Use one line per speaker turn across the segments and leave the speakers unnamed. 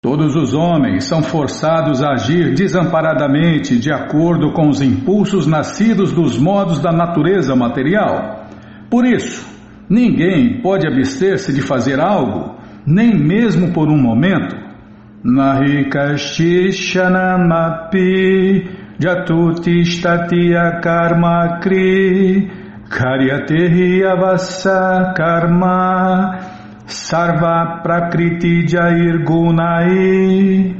Todos os homens são forçados a agir desamparadamente de acordo com os impulsos nascidos dos modos da natureza material. Por isso, ninguém pode abster-se de fazer algo, nem mesmo por um momento. Nahi kashishanamapi jatutishtatya karma kri karyatehi avassa karma sarva prakriti jair gunai.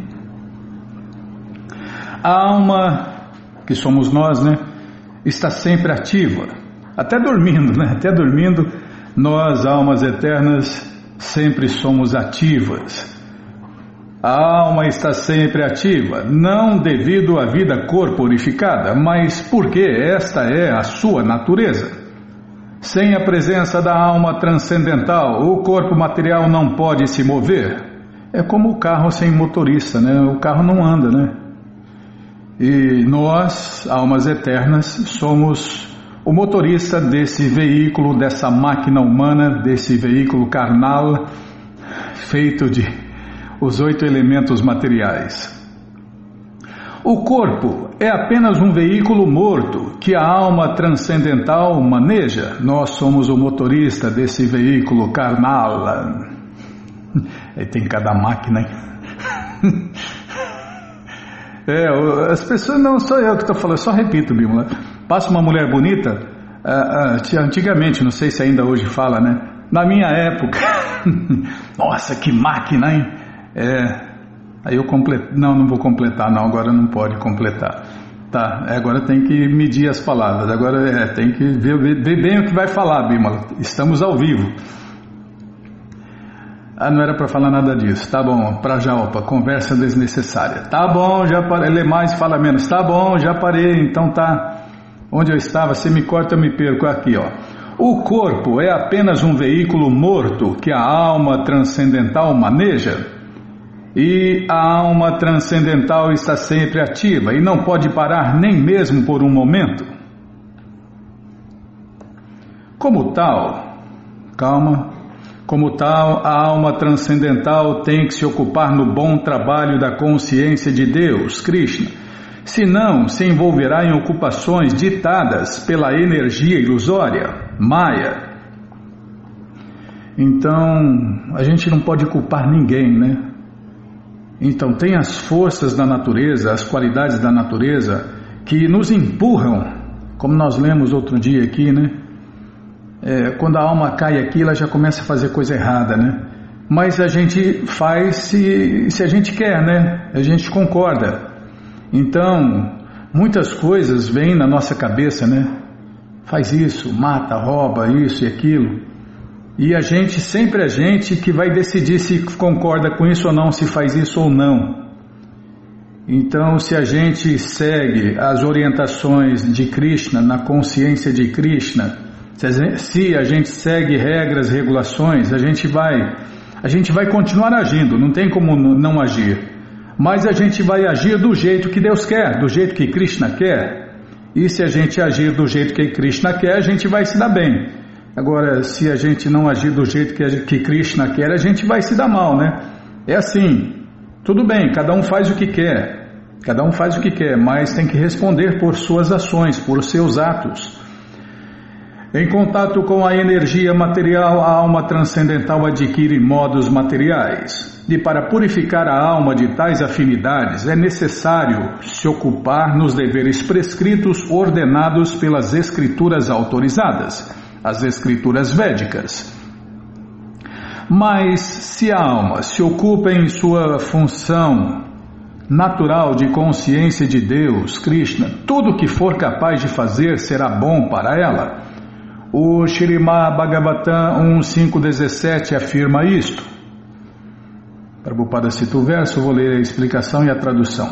A alma, que somos nós, né, está sempre ativa, até dormindo, né? Até dormindo, nós, almas eternas, sempre somos ativas. A alma está sempre ativa, não devido à vida corporificada, mas porque esta é a sua natureza. Sem a presença da alma transcendental, o corpo material não pode se mover. É como o carro sem motorista, né? O carro não anda, né? E nós, almas eternas, somos o motorista desse veículo, dessa máquina humana, desse veículo carnal, feito de os 8 elementos materiais. O corpo é apenas um veículo morto que a alma transcendental maneja. Nós somos o motorista desse veículo carnal. Aí tem cada máquina, hein? As pessoas, não sou eu que estou falando, só repito, Bímola. Passa uma mulher bonita, antigamente, não sei se ainda hoje fala, né? Na minha época, nossa, que máquina, hein? Aí eu completo, não vou completar, não, agora não pode completar. Tá, agora tem que medir as palavras, agora tem que ver bem o que vai falar, Bímola. Estamos ao vivo. Não era para falar nada disso. Tá bom, Prajalpa, conversa desnecessária. Tá bom, já parei. Lê mais, fala menos. Tá bom, já parei. Então tá. Onde eu estava, se me corta, eu me perco. Aqui, ó. O corpo é apenas um veículo morto que a alma transcendental maneja. E a alma transcendental está sempre ativa e não pode parar nem mesmo por um momento. Como tal, a alma transcendental tem que se ocupar no bom trabalho da consciência de Deus, Krishna, senão se envolverá em ocupações ditadas pela energia ilusória, Maya. Então, a gente não pode culpar ninguém, né? Então, tem as forças da natureza, as qualidades da natureza que nos empurram, como nós lemos outro dia aqui, né? Quando a alma cai aqui, ela já começa a fazer coisa errada, né? Mas a gente faz se a gente quer, né? A gente concorda. Então, muitas coisas vêm na nossa cabeça, né? Faz isso, mata, rouba, isso e aquilo. E sempre a gente que vai decidir se concorda com isso ou não, se faz isso ou não. Então, se a gente segue as orientações de Krishna, na consciência de Krishna, se a gente segue regras, regulações, a gente vai continuar agindo, não tem como não agir. Mas a gente vai agir do jeito que Deus quer, do jeito que Krishna quer. E se a gente agir do jeito que Krishna quer, a gente vai se dar bem. Agora, se a gente não agir do jeito que Krishna quer, a gente vai se dar mal, né? É assim, tudo bem, cada um faz o que quer, mas tem que responder por suas ações, por seus atos. Em contato com a energia material, a alma transcendental adquire modos materiais. E para purificar a alma de tais afinidades, é necessário se ocupar nos deveres prescritos ordenados pelas escrituras autorizadas, as escrituras védicas. Mas se a alma se ocupa em sua função natural de consciência de Deus, Krishna, tudo que for capaz de fazer será bom para ela. O Śrīmad Bhagavatam 1.5.17 afirma isto. Prabhupada cita o verso, vou ler a explicação e a tradução.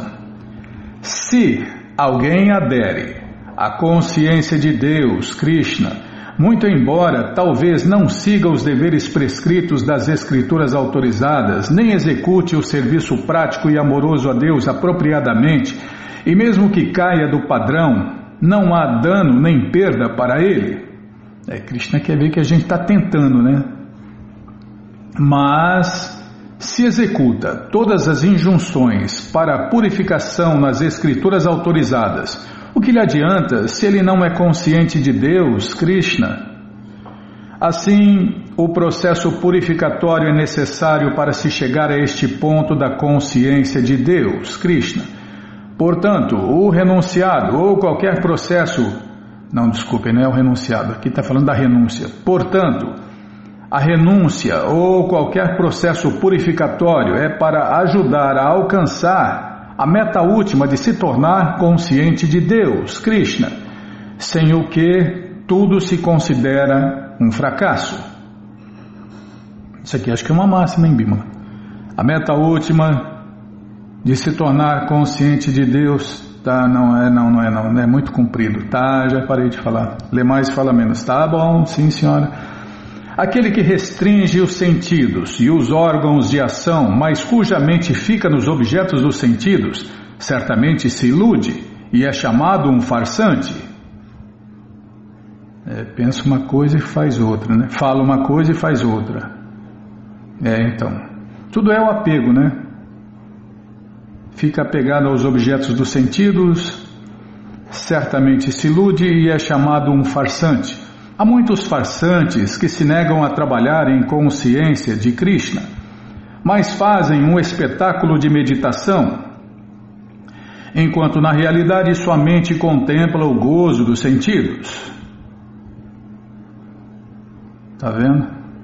Se alguém adere à consciência de Deus, Krishna, muito embora talvez não siga os deveres prescritos das escrituras autorizadas, nem execute o serviço prático e amoroso a Deus apropriadamente, e mesmo que caia do padrão, não há dano nem perda para ele. Krishna quer ver que a gente está tentando, né? Mas se executa todas as injunções para a purificação nas escrituras autorizadas, o que lhe adianta se ele não é consciente de Deus, Krishna? Assim, o processo purificatório é necessário para se chegar a este ponto da consciência de Deus, Krishna. Portanto, o renunciado ou qualquer processo... Não, desculpem, não é o renunciado, aqui está falando da renúncia. Portanto, a renúncia ou qualquer processo purificatório é para ajudar a alcançar a meta última de se tornar consciente de Deus, Krishna, sem o que tudo se considera um fracasso. Isso aqui acho que é uma máxima, hein, Bimala? A meta última de se tornar consciente de Deus, tá? Não é muito comprido, tá? Já parei de falar. Lê mais e fala menos. Tá bom, sim, senhora. Aquele que restringe os sentidos e os órgãos de ação, mas cuja mente fica nos objetos dos sentidos, certamente se ilude e é chamado um farsante. Pensa uma coisa e faz outra, né? Fala uma coisa e faz outra. Então, tudo é o apego, né? Fica apegado aos objetos dos sentidos, certamente se ilude e é chamado um farsante. Há muitos farsantes que se negam a trabalhar em consciência de Krishna, mas fazem um espetáculo de meditação, enquanto na realidade sua mente contempla o gozo dos sentidos. Tá vendo?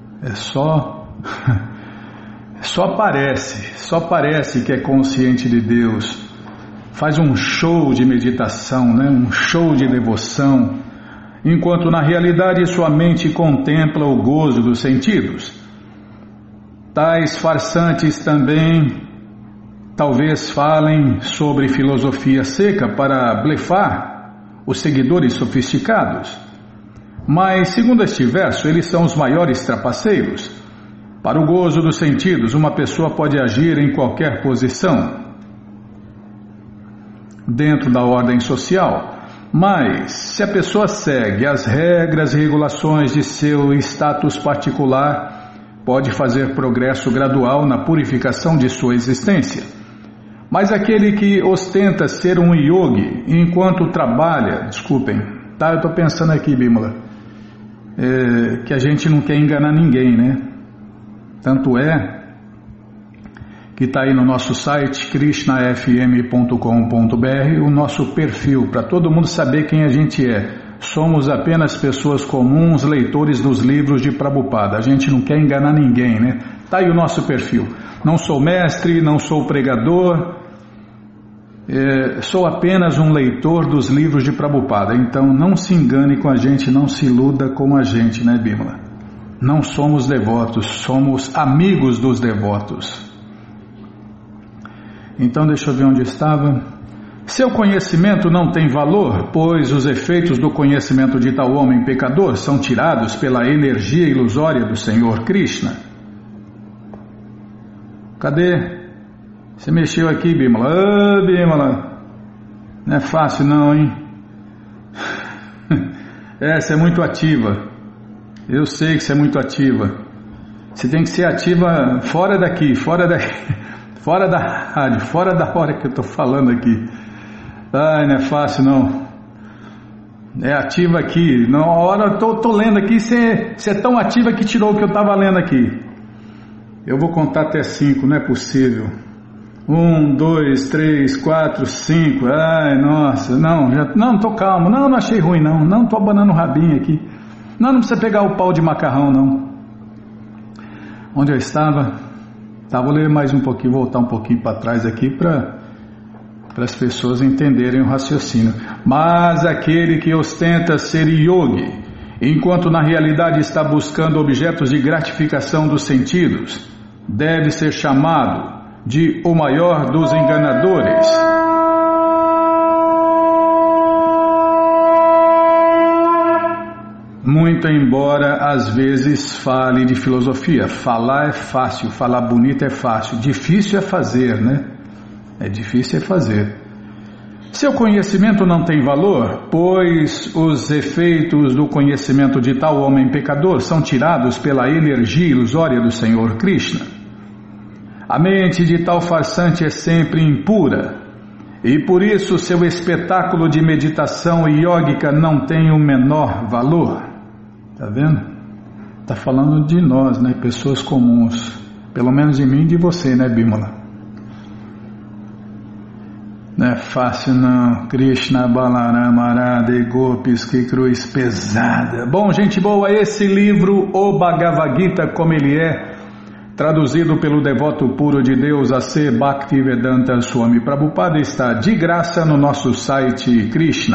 Só parece que é consciente de Deus. Faz um show de meditação, né? Um show de devoção, enquanto na realidade sua mente contempla o gozo dos sentidos. Tais farsantes também talvez falem sobre filosofia seca para blefar os seguidores sofisticados. Mas, segundo este verso, eles são os maiores trapaceiros. Para o gozo dos sentidos, uma pessoa pode agir em qualquer posição dentro da ordem social, mas se a pessoa segue as regras e regulações de seu status particular, pode fazer progresso gradual na purificação de sua existência. Mas aquele que ostenta ser um yogi enquanto trabalha, eu estou pensando aqui, Bimala, que a gente não quer enganar ninguém, né? Tanto é que está aí no nosso site krishnafm.com.br o nosso perfil, para todo mundo saber quem a gente é. Somos apenas pessoas comuns, leitores dos livros de Prabhupada. A gente não quer enganar ninguém, né? Está aí o nosso perfil. Não sou mestre, não sou pregador, sou apenas um leitor dos livros de Prabhupada. Então não se engane com a gente, não se iluda com a gente, né, Bimala? Não somos devotos, somos amigos dos devotos. Então deixa eu ver onde estava. Seu conhecimento não tem valor, pois os efeitos do conhecimento de tal homem pecador são tirados pela energia ilusória do Senhor Krishna. Cadê? Você mexeu aqui, Bimala? Bimala, não é fácil não, hein? Você é muito ativa. Eu sei que você é muito ativa. Você tem que ser ativa fora da rádio, fora da hora que eu estou falando aqui. Não é fácil não. É ativa aqui. Na hora eu estou lendo aqui, você é tão ativa que tirou o que eu estava lendo aqui. Eu vou contar até 5, não é possível. 1, 2, 3, 4, 5. Ai, nossa, não estou calmo. Não achei ruim não estou abanando o rabinho aqui. Não precisa pegar o pau de macarrão não. Onde eu estava? Vou ler mais um pouquinho, voltar um pouquinho para trás aqui para as pessoas entenderem o raciocínio. Mas aquele que ostenta ser yogi, enquanto na realidade está buscando objetos de gratificação dos sentidos, deve ser chamado de o maior dos enganadores. Muito embora às vezes fale de filosofia. Falar é fácil, falar bonito é fácil. Difícil é fazer, né? Difícil é fazer. Seu conhecimento não tem valor, pois os efeitos do conhecimento de tal homem pecador são tirados pela energia ilusória do Senhor Krishna. A mente de tal farsante é sempre impura, e por isso seu espetáculo de meditação iógica não tem o menor valor. Tá vendo? Tá falando de nós, né? Pessoas comuns. Pelo menos de mim e de você, né, Bímola? Não é fácil não. Krishna Balarama Radha e Gopis, que cruz pesada. Bom, gente boa, esse livro, O Bhagavad Gita Como Ele É, traduzido pelo devoto puro de Deus A.C. Bhaktivedanta Swami Prabhupada, está de graça no nosso site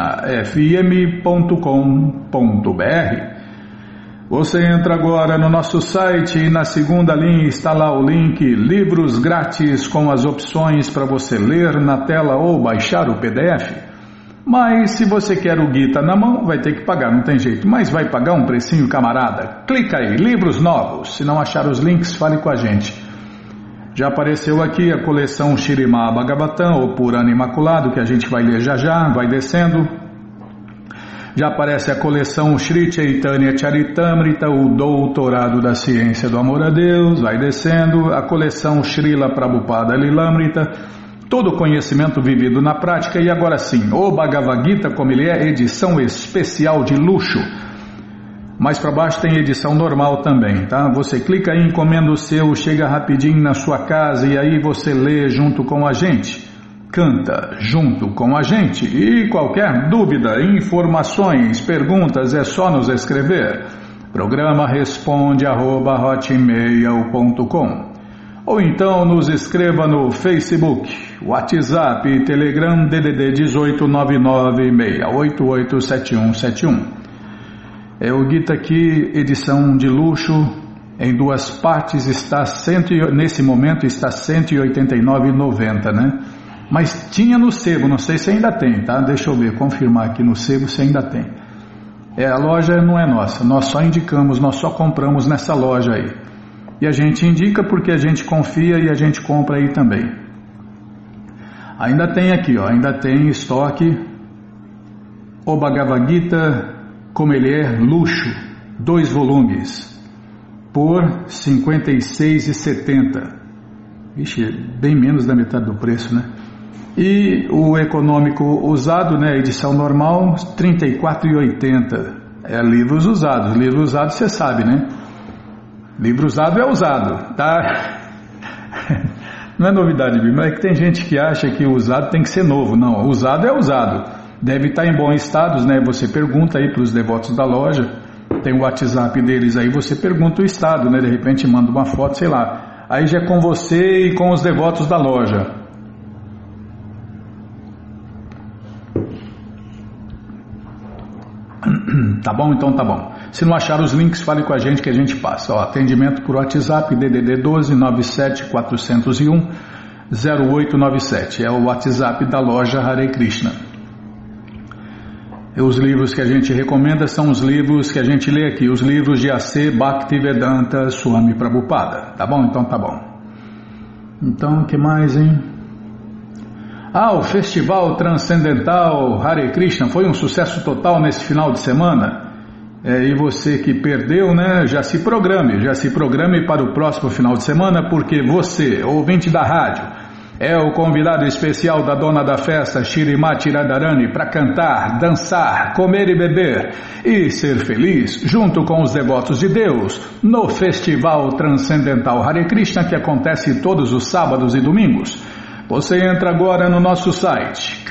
krishnafm.com.br. Você entra agora no nosso site e na segunda linha está lá o link Livros Grátis com as opções para você ler na tela ou baixar o PDF. Mas se você quer o Gita na mão, vai ter que pagar, não tem jeito. Mas vai pagar um precinho, camarada. Clica aí, livros novos. Se não achar os links, fale com a gente. Já apareceu aqui a coleção Śrīmad Bhagavatam, o Purana Imaculado, que a gente vai ler já já, vai descendo. Já aparece a coleção Shri Chaitanya Charitamrita, o Doutorado da Ciência do Amor a Deus, vai descendo. A coleção Srila Prabhupada Lilamrita, todo conhecimento vivido na prática. E agora sim, o Bhagavad Gita Como Ele É, edição especial de luxo. Mais para baixo tem edição normal também, tá? Você clica aí, encomenda o seu, chega rapidinho na sua casa e aí você lê junto com a gente. Canta junto com a gente. E qualquer dúvida, informações, perguntas, é só nos escrever. Programa responde@hotmail.com. Ou então nos escreva no Facebook, WhatsApp, Telegram, DDD 18996887171. É o Gita aqui, edição de luxo, em 2 partes, nesse momento está R$ 189,90, né? Mas tinha no sebo, não sei se ainda tem, tá? Deixa eu ver, confirmar aqui no sebo se ainda tem. A loja não é nossa, nós só indicamos, nós só compramos nessa loja aí. E a gente indica porque a gente confia e a gente compra aí também. Ainda tem aqui, ó, ainda tem estoque. O Bhagavad Gita Como Ele É, luxo, 2 volumes, por R$ 56,70. Vixe, bem menos da metade do preço, né? E o econômico usado, né, edição normal, R$ 34,80. É livros usados. Livro usado você sabe, né? Livro usado é usado, tá? Não é novidade, mas é que tem gente que acha que o usado tem que ser novo. Não, usado é usado. Deve estar em bom estado, né? Você pergunta aí para os devotos da loja, tem o WhatsApp deles aí, você pergunta o estado, né? De repente manda uma foto, sei lá. Aí já é com você e com os devotos da loja. Tá bom? Então tá bom. Se não achar os links, fale com a gente que a gente passa. Ó, atendimento por WhatsApp, DDD 12 97 401 0897. É o WhatsApp da loja Hare Krishna. E os livros que a gente recomenda são os livros que a gente lê aqui, os livros de A.C. Bhaktivedanta Swami Prabhupada. Tá bom? Então tá bom. Então, o que mais, hein? O Festival Transcendental Hare Krishna foi um sucesso total nesse final de semana. E você que perdeu, né, já se programe para o próximo final de semana, porque você, ouvinte da rádio, é o convidado especial da dona da festa, Shrimati Radharani, para cantar, dançar, comer e beber e ser feliz, junto com os devotos de Deus, no Festival Transcendental Hare Krishna, que acontece todos os sábados e domingos. Você entra agora no nosso site,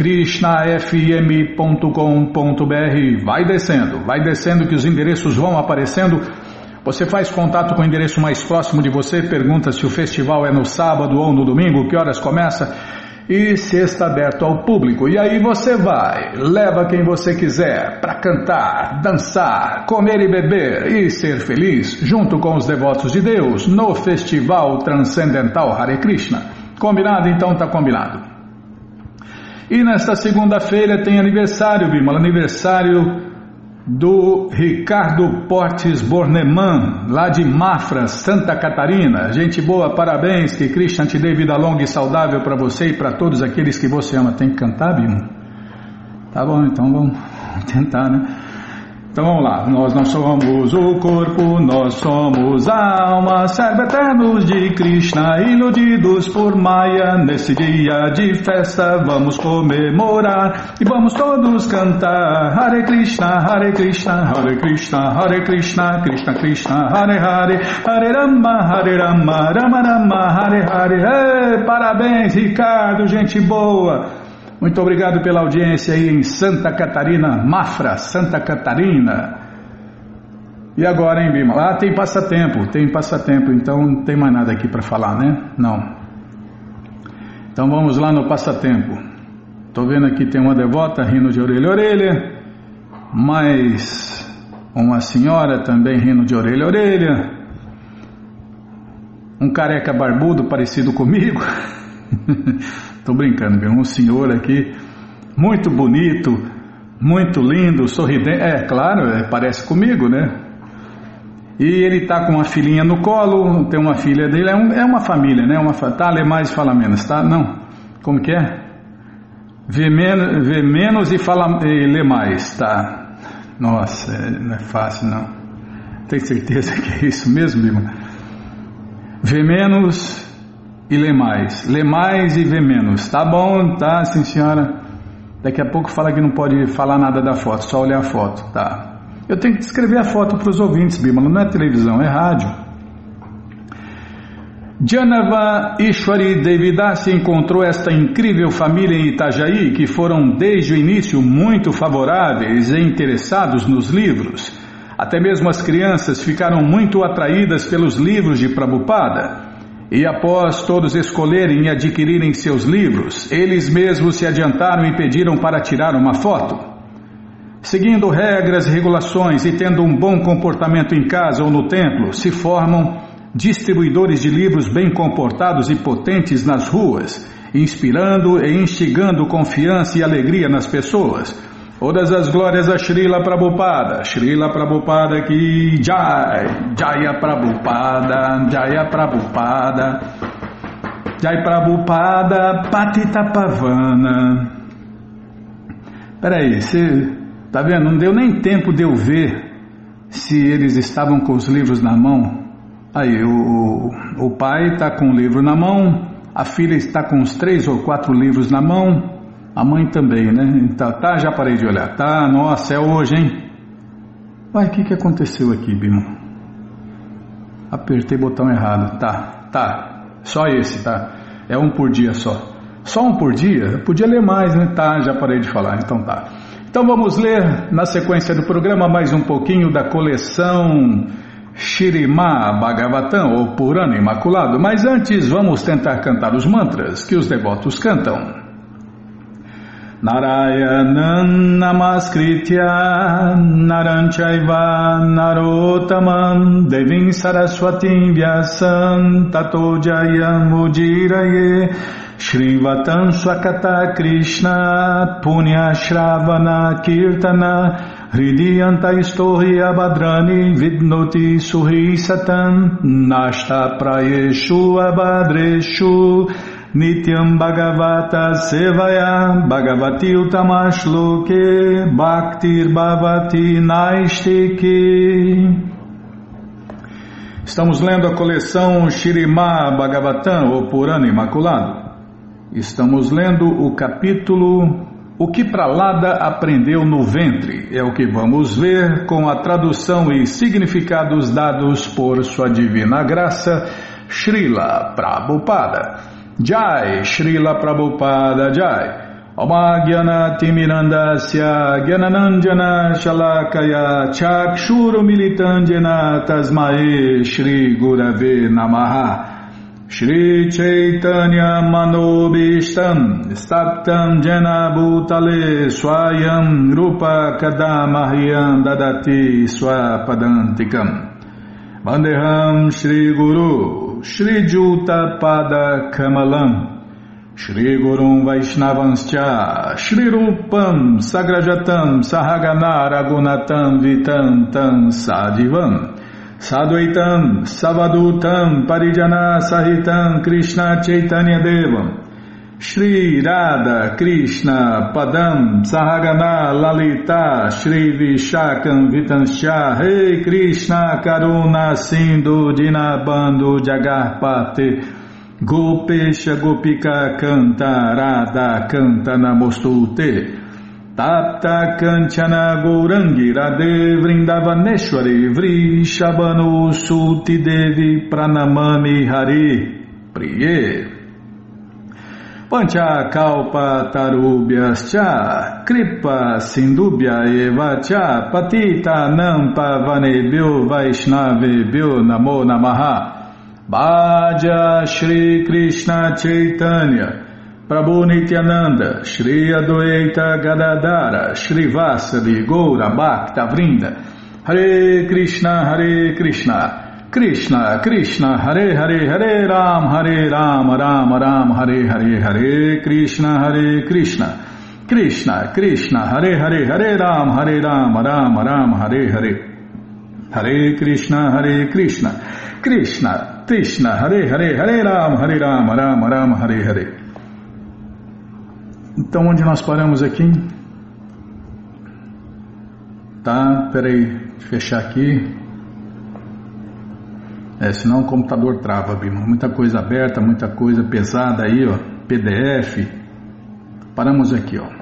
krishnafm.com.br, vai descendo que os endereços vão aparecendo. Você faz contato com o endereço mais próximo de você, pergunta se o festival é no sábado ou no domingo, que horas começa e se está aberto ao público. E aí você vai, leva quem você quiser para cantar, dançar, comer e beber e ser feliz, junto com os devotos de Deus, no Festival Transcendental Hare Krishna. Combinado? Então tá combinado. E nesta segunda-feira tem aniversário, Bimala, aniversário do Ricardo Portes Bornemann, lá de Mafra, Santa Catarina. Gente boa, parabéns, que Krishna te dê vida longa e saudável para você e para todos aqueles que você ama. Tem que cantar, Bimala? Tá bom, então vamos tentar, né? Então vamos lá, nós não somos o corpo, nós somos a alma, servo eternos de Krishna, iludidos por Maya. Nesse dia de festa vamos comemorar e vamos todos cantar Hare Krishna, Hare Krishna, Hare Krishna, Hare Krishna, Krishna Krishna, Hare Hare, Hare Rama, Rama Rama, Hare Hare. Parabéns, Ricardo, gente boa! Muito obrigado pela audiência aí em Santa Catarina, Mafra, Santa Catarina. E agora, hein, Bima? Ah, tem passatempo, então não tem mais nada aqui para falar, né? Não. Então vamos lá no passatempo. Estou vendo aqui tem uma devota rindo de orelha a orelha, mais uma senhora também rindo de orelha a orelha, um careca barbudo parecido comigo. Tô brincando, viu? Um senhor aqui, muito bonito, muito lindo, sorridente. É, claro, parece comigo, né? E ele tá com uma filhinha no colo, tem uma filha dele, é uma família, né? Tá, lê mais e fala menos, tá? Não, como que é? Vê menos e lê mais, tá? Nossa, não é fácil, não. Tem certeza que é isso mesmo, irmão? Vê menos e lê mais e vê menos. Tá bom, tá, sim senhora. Daqui a pouco fala que não pode falar nada da foto, só olhar a foto, tá. Eu tenho que descrever a foto para os ouvintes, Bímola, não é televisão, é rádio. Janava Ishwari Devidasi encontrou esta incrível família em Itajaí, que foram desde o início muito favoráveis e interessados nos livros. Até mesmo as crianças ficaram muito atraídas pelos livros de Prabhupada. E após todos escolherem e adquirirem seus livros, eles mesmos se adiantaram e pediram para tirar uma foto. Seguindo regras e regulações e tendo um bom comportamento em casa ou no templo, se formam distribuidores de livros bem comportados e potentes nas ruas, inspirando e instigando confiança e alegria nas pessoas. Todas as glórias a Srila Prabhupada ki Jai, Jaya Prabhupada, Jaya Prabhupada, Jai Prabhupada, Patita Pavana. Peraí, você tá vendo? Não deu nem tempo de eu ver se eles estavam com os livros na mão. Aí, o pai está com o livro na mão, a filha está com uns 3 ou 4 livros na mão. A mãe também, né? Então, tá, já parei de olhar. Tá, nossa, é hoje, hein? Uai, o que aconteceu aqui, Bimo? Apertei o botão errado. Tá. Só esse, tá? É um por dia só. Só um por dia? Eu podia ler mais, né? Tá, já parei de falar, então tá. Então vamos ler, na sequência do programa, mais um pouquinho da coleção Shrimad Bhagavatam, ou Purana Imaculado. Mas antes, vamos tentar cantar os mantras que os devotos cantam. Narayanam Namaskritya Naranchaiva Narottamam Devim Saraswatim Vyasam Tato Jayam Ujiraye Shrivatam Swakata Krishna Punya Shravana Kirtana Hridiyanta Istohi Abhadrani Vidnoti Suhi Satam Nashta Prayeshu Abhadreshu Nityam Bhagavata Sevaya Bhagavati Utamashloke Bhaktir Bhavati Naistiki. Estamos lendo a coleção Shrimad Bhagavatam, ou Purana Imaculado. Estamos lendo o capítulo O que Prahlada aprendeu no ventre. É o que vamos ver com a tradução e significados dados por sua divina graça, Srila Prabhupada. Jai, Srila Prabhupada Jai. Oma Gyana Timirandasya Gyananandjana Shalakaya Chakshuru Militandjana Tasmae Shri Gurave Namaha. Shri Chaitanya Manobishtam Staptam Jena Bhutale Swayam Rupa Kadamahyam Dadati Swapadantikam Vandeham Shri Guru Shri Juta Pada Kamalam Shri Gurum Vaishnavanscha Shri Rupam Sagrajatam Sahagana Ragunatam Vitantam Sadivam Sadvaitam Savadutam Parijana Sahitam Krishna Chaitanya Devam Shri Radha Krishna Padam Sahagana Lalita Shri Vishakam Vitanscha Rei Krishna Karuna Sindhu Dinabandhu Jagarpate Gopesha Gopika Canta Radha Canta Namostute Tapta Kanchana Gourangi Radhe Vrindavaneshwari Vrishabhanu Suti Devi Pranamami Hari Priye Pancha Kalpa Tarubhyascha Kripa Sindubhya Eva Cha Patita Nampa Vanebhyo Vaishnavebhyo Namo Namaha Bhaja Shri Krishna Chaitanya Prabhu Nityananda Shri Adwaita Gadadara Shri Vasavi Goura Bhakta Vrinda Hare Krishna Krishna Krishna Hare Hare Hare Ram Ram Ram Hare Hare Hare Krishna Krishna Krishna Hare Hare Hare Ram Ram Hare Hare Hare Krishna Krishna Krishna Hare Hare Hare Ram Ram Hare Hare. Então onde nós paramos aqui? Tá, peraí, fechar aqui. Senão o computador trava, Bima. Muita coisa aberta, muita coisa pesada aí, ó. PDF. Paramos aqui, ó.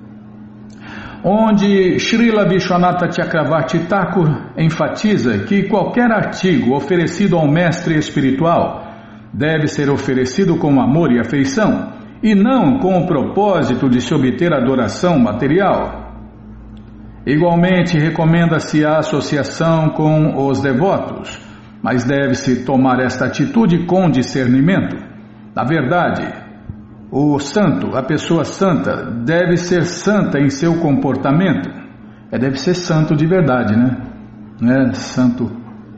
Onde Srila Vishwanatha Chakravarti Thakur enfatiza que qualquer artigo oferecido ao mestre espiritual deve ser oferecido com amor e afeição e não com o propósito de se obter adoração material. Igualmente, recomenda-se a associação com os devotos, mas deve-se tomar esta atitude com discernimento. Na verdade, o santo, a pessoa santa, deve ser santa em seu comportamento. Deve ser santo de verdade, né? Não é santo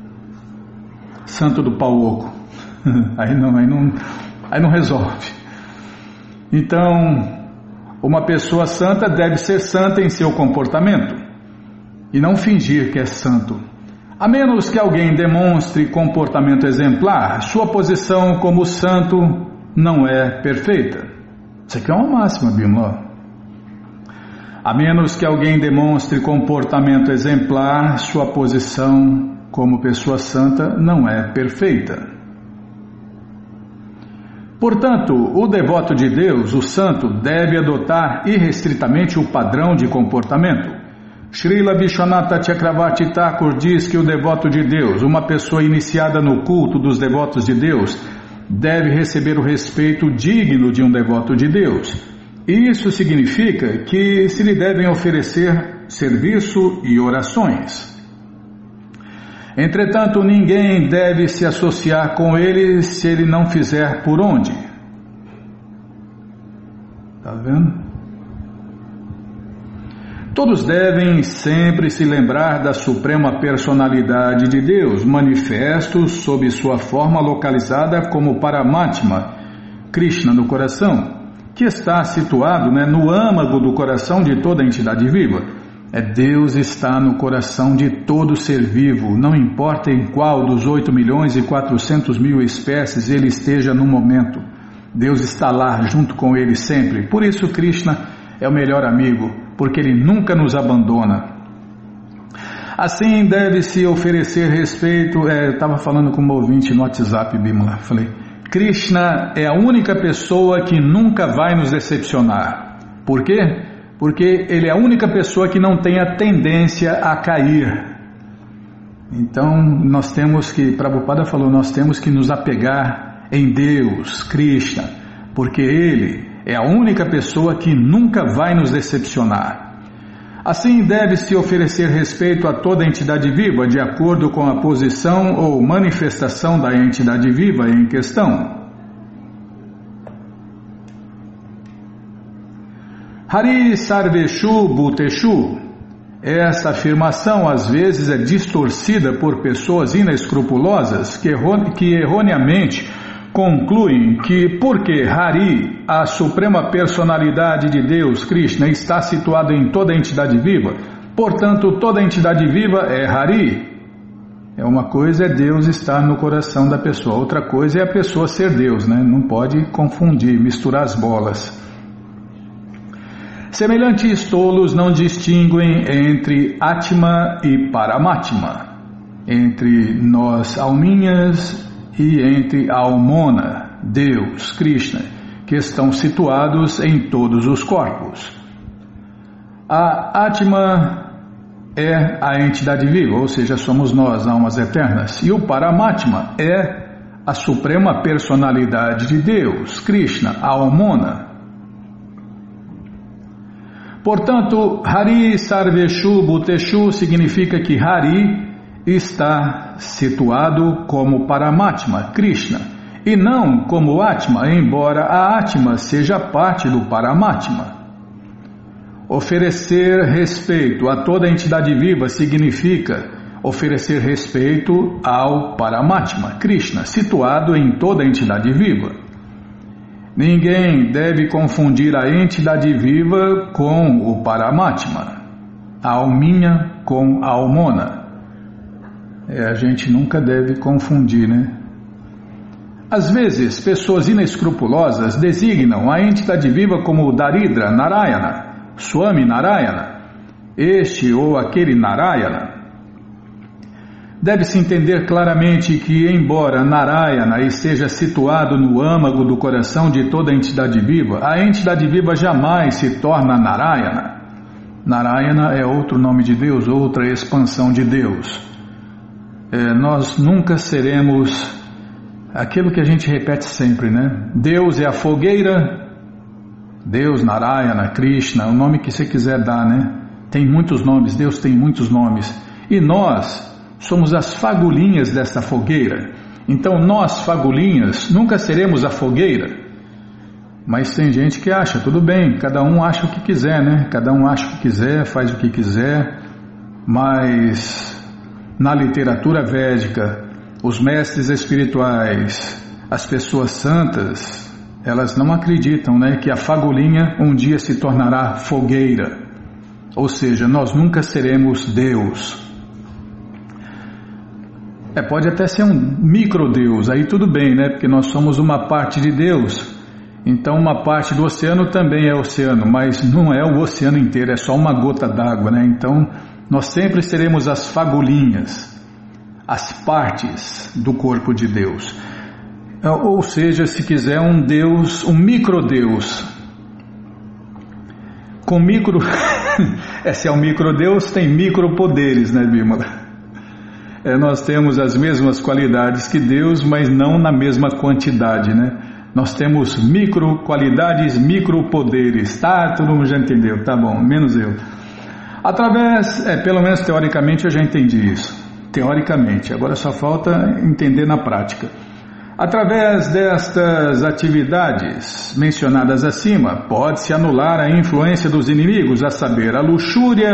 do pau oco. Aí não resolve. Então, uma pessoa santa deve ser santa em seu comportamento e não fingir que é santo. A menos que alguém demonstre comportamento exemplar, sua posição como santo não é perfeita. Isso aqui é uma máxima, Bimla. A menos que alguém demonstre comportamento exemplar, sua posição como pessoa santa não é perfeita. Portanto, o devoto de Deus, o santo, deve adotar irrestritamente o padrão de comportamento. Srila Vishwanatha Chakravarti Thakur diz que o devoto de Deus, uma pessoa iniciada no culto dos devotos de Deus, deve receber o respeito digno de um devoto de Deus. Isso significa que se lhe devem oferecer serviço e orações. Entretanto, ninguém deve se associar com ele se ele não fizer por onde. Está vendo? Todos devem sempre se lembrar da Suprema Personalidade de Deus, manifesto sob sua forma localizada como Paramatma, Krishna no coração, que está situado, no âmago do coração de toda entidade viva. Deus está no coração de todo ser vivo, não importa em qual dos 8.400.000 espécies ele esteja no momento. Deus está lá junto com ele sempre. Por isso Krishna é o melhor amigo, porque ele nunca nos abandona. Assim deve-se oferecer respeito. Eu estava falando com um ouvinte no WhatsApp, Bimala. Falei, Krishna é a única pessoa que nunca vai nos decepcionar. Por quê? Porque ele é a única pessoa que não tem a tendência a cair. Então nós temos que, Prabhupada falou, nós temos que nos apegar em Deus, Krishna, porque ele é a única pessoa que nunca vai nos decepcionar. Assim deve-se oferecer respeito a toda entidade viva, de acordo com a posição ou manifestação da entidade viva em questão. Hari Sarveshu Bhuteshu. Essa afirmação às vezes é distorcida por pessoas inescrupulosas que erroneamente concluem que porque Hari, a suprema personalidade de Deus, Krishna, está situado em toda entidade viva, portanto toda entidade viva é Hari. Uma coisa é Deus estar no coração da pessoa, outra coisa é a pessoa ser Deus, né? Não pode confundir, misturar as bolas. Semelhantes tolos não distinguem entre Atma e Paramatma, entre nós alminhas e entre Almona, Deus, Krishna, que estão situados em todos os corpos. A Atma é a entidade viva, ou seja, somos nós, almas eternas, e o Paramatma é a suprema personalidade de Deus, Krishna, a Almona. Portanto, Hari Sarveshu Bhuteshu significa que Hari está situado como Paramatma, Krishna, e não como Atma, embora a Atma seja parte do Paramatma. Oferecer respeito a toda entidade viva significa oferecer respeito ao Paramatma, Krishna, situado em toda entidade viva. Ninguém deve confundir a entidade viva com o Paramatma, a alminha com a almona. A gente nunca deve confundir, né? Às vezes, pessoas inescrupulosas designam a entidade viva como Daridra Narayana, Swami Narayana, este ou aquele Narayana. Deve-se entender claramente que, embora Narayana esteja situado no âmago do coração de toda entidade viva, a entidade viva jamais se torna Narayana. Narayana é outro nome de Deus, outra expansão de Deus. Nós nunca seremos aquilo que a gente repete sempre, né? Deus é a fogueira, Deus, Narayana, Krishna, o nome que você quiser dar, né? Tem muitos nomes, Deus tem muitos nomes. E nós somos as fagulhinhas dessa fogueira. Então nós, fagulhinhas, nunca seremos a fogueira. Mas tem gente que acha, tudo bem, cada um acha o que quiser, né? Cada um acha o que quiser, faz o que quiser. Mas na literatura védica, os mestres espirituais, as pessoas santas, elas não acreditam, né, que a fagulhinha um dia se tornará fogueira. Ou seja, nós nunca seremos Deus. Pode até ser um micro-Deus, aí tudo bem, né, porque nós somos uma parte de Deus. Então uma parte do oceano também é oceano, mas não é o oceano inteiro, é só uma gota d'água, né? Então nós sempre seremos as fagulhinhas, as partes do corpo de Deus. Ou seja, se quiser um Deus, um micro-Deus. Com micro... se é um micro-Deus, tem micro-poderes, né, Bímola? Nós temos as mesmas qualidades que Deus, mas não na mesma quantidade, né? Nós temos micro-qualidades, micro-poderes. Tá, todo mundo já entendeu, tá bom, menos eu. Através, pelo menos teoricamente eu já entendi isso. Teoricamente, agora só falta entender na prática. Através destas atividades mencionadas acima, pode-se anular a influência dos inimigos, a saber, a luxúria,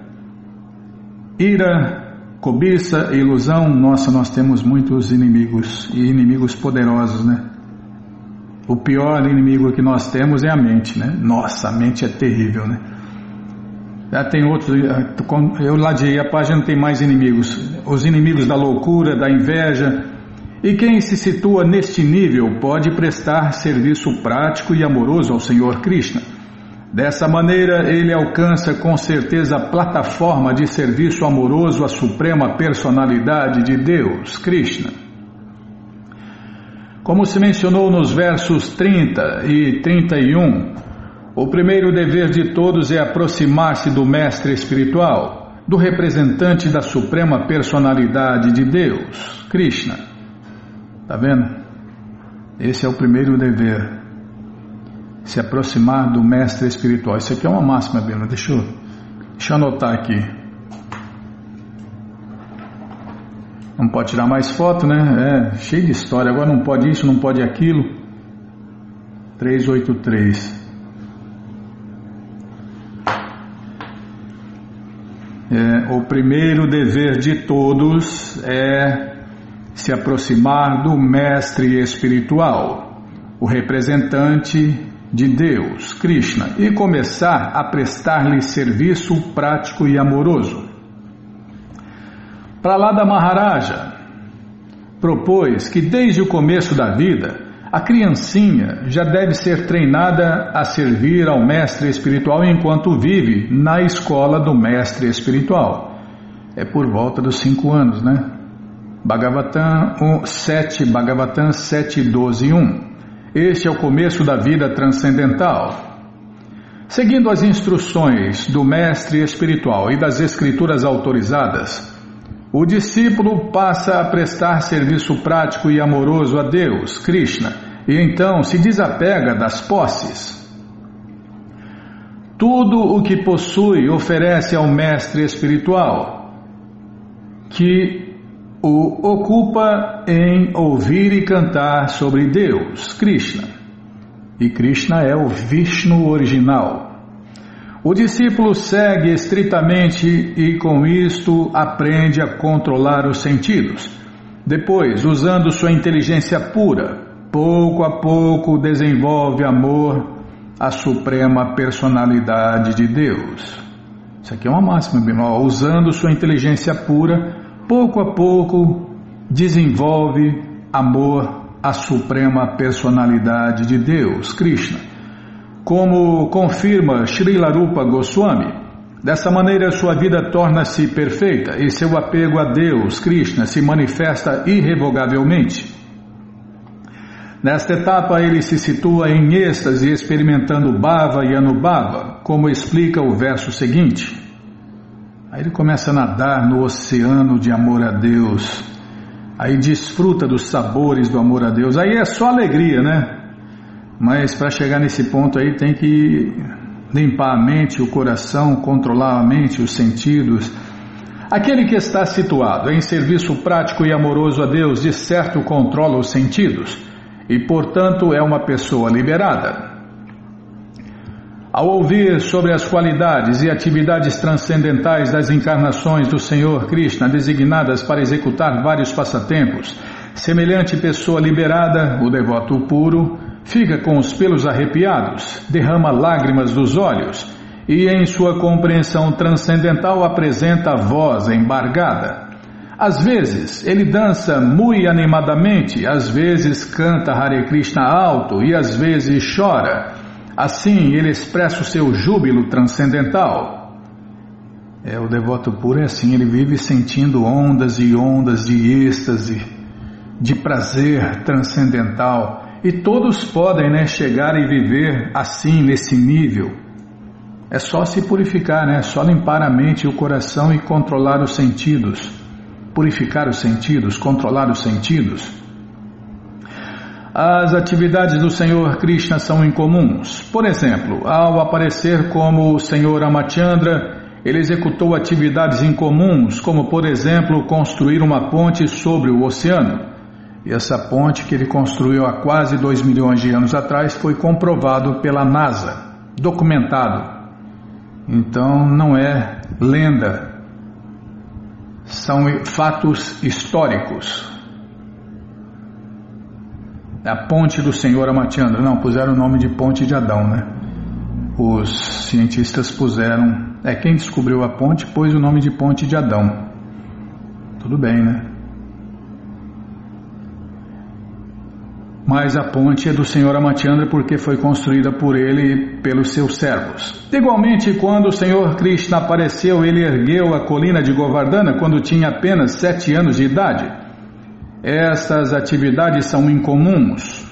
ira, cobiça e ilusão. Nossa, nós temos muitos inimigos, e inimigos poderosos, né? O pior inimigo que nós temos é a mente, né? Nossa, a mente é terrível, né? Já tem outros, eu ladeei a página, tem mais inimigos. Os inimigos da loucura, da inveja. E quem se situa neste nível pode prestar serviço prático e amoroso ao Senhor Krishna. Dessa maneira, ele alcança com certeza a plataforma de serviço amoroso à suprema personalidade de Deus, Krishna. Como se mencionou nos versos 30 e 31, o primeiro dever de todos é aproximar-se do mestre espiritual, do representante da suprema personalidade de Deus, Krishna. Tá vendo? Esse é o primeiro dever. Se aproximar do mestre espiritual. Isso aqui é uma máxima, Bíblia. Deixa eu anotar aqui. Não pode tirar mais foto, né? Cheio de história. Agora não pode isso, não pode aquilo. 383. O primeiro dever de todos é se aproximar do mestre espiritual, o representante de Deus, Krishna, e começar a prestar-lhe serviço prático e amoroso. Prahlada Maharaja propôs que desde o começo da vida, a criancinha já deve ser treinada a servir ao mestre espiritual enquanto vive na escola do mestre espiritual. É por volta dos 5 anos, né? Bhagavatam 7, Bhagavatam 7.12.1. Este é o começo da vida transcendental. Seguindo as instruções do mestre espiritual e das escrituras autorizadas, o discípulo passa a prestar serviço prático e amoroso a Deus, Krishna, e então se desapega das posses. Tudo o que possui oferece ao mestre espiritual, que o ocupa em ouvir e cantar sobre Deus, Krishna. E Krishna é o Vishnu original. O discípulo segue estritamente e com isto aprende a controlar os sentidos. Depois, usando sua inteligência pura, pouco a pouco desenvolve amor à suprema personalidade de Deus. Isso aqui é uma máxima, Bimala. Usando sua inteligência pura, pouco a pouco desenvolve amor à suprema personalidade de Deus, Krishna. Como confirma Srila Rupa Goswami, dessa maneira sua vida torna-se perfeita e seu apego a Deus, Krishna, se manifesta irrevogavelmente. Nesta etapa ele se situa em êxtase experimentando Bhava e Anubhava, como explica o verso seguinte. Aí ele começa a nadar no oceano de amor a Deus, aí desfruta dos sabores do amor a Deus, aí é só alegria, né? Mas para chegar nesse ponto aí tem que limpar a mente, o coração, controlar a mente, os sentidos. Aquele que está situado em serviço prático e amoroso a Deus, de certo controla os sentidos e, portanto, é uma pessoa liberada. Ao ouvir sobre as qualidades e atividades transcendentais das encarnações do Senhor Krishna, designadas para executar vários passatempos, semelhante pessoa liberada, o devoto puro, fica com os pelos arrepiados, derrama lágrimas dos olhos e em sua compreensão transcendental apresenta a voz embargada. Às vezes ele dança muito animadamente, às vezes canta Hare Krishna alto e às vezes chora. Assim ele expressa o seu júbilo transcendental. O devoto puro é assim, ele vive sentindo ondas e ondas de êxtase, de prazer transcendental. E todos podem, chegar e viver assim, nesse nível. É só se purificar, É só limpar a mente e o coração e controlar os sentidos. Purificar os sentidos, controlar os sentidos. As atividades do Senhor Krishna são incomuns. Por exemplo, ao aparecer como o Senhor Ramachandra, ele executou atividades incomuns, como por exemplo, construir uma ponte sobre o oceano. E essa ponte que ele construiu há quase 2 milhões de anos atrás foi comprovado pela NASA, documentado. Então não é lenda, são fatos históricos. A ponte do Senhor Ramachandra, não, puseram o nome de ponte de Adão, Os cientistas puseram, quem descobriu a ponte pôs o nome de ponte de Adão. Tudo bem, Mas a ponte é do Senhor Ramachandra porque foi construída por ele e pelos seus servos. Igualmente, quando o Senhor Krishna apareceu, ele ergueu a colina de Govardhana quando tinha apenas 7 anos de idade. Estas atividades são incomuns.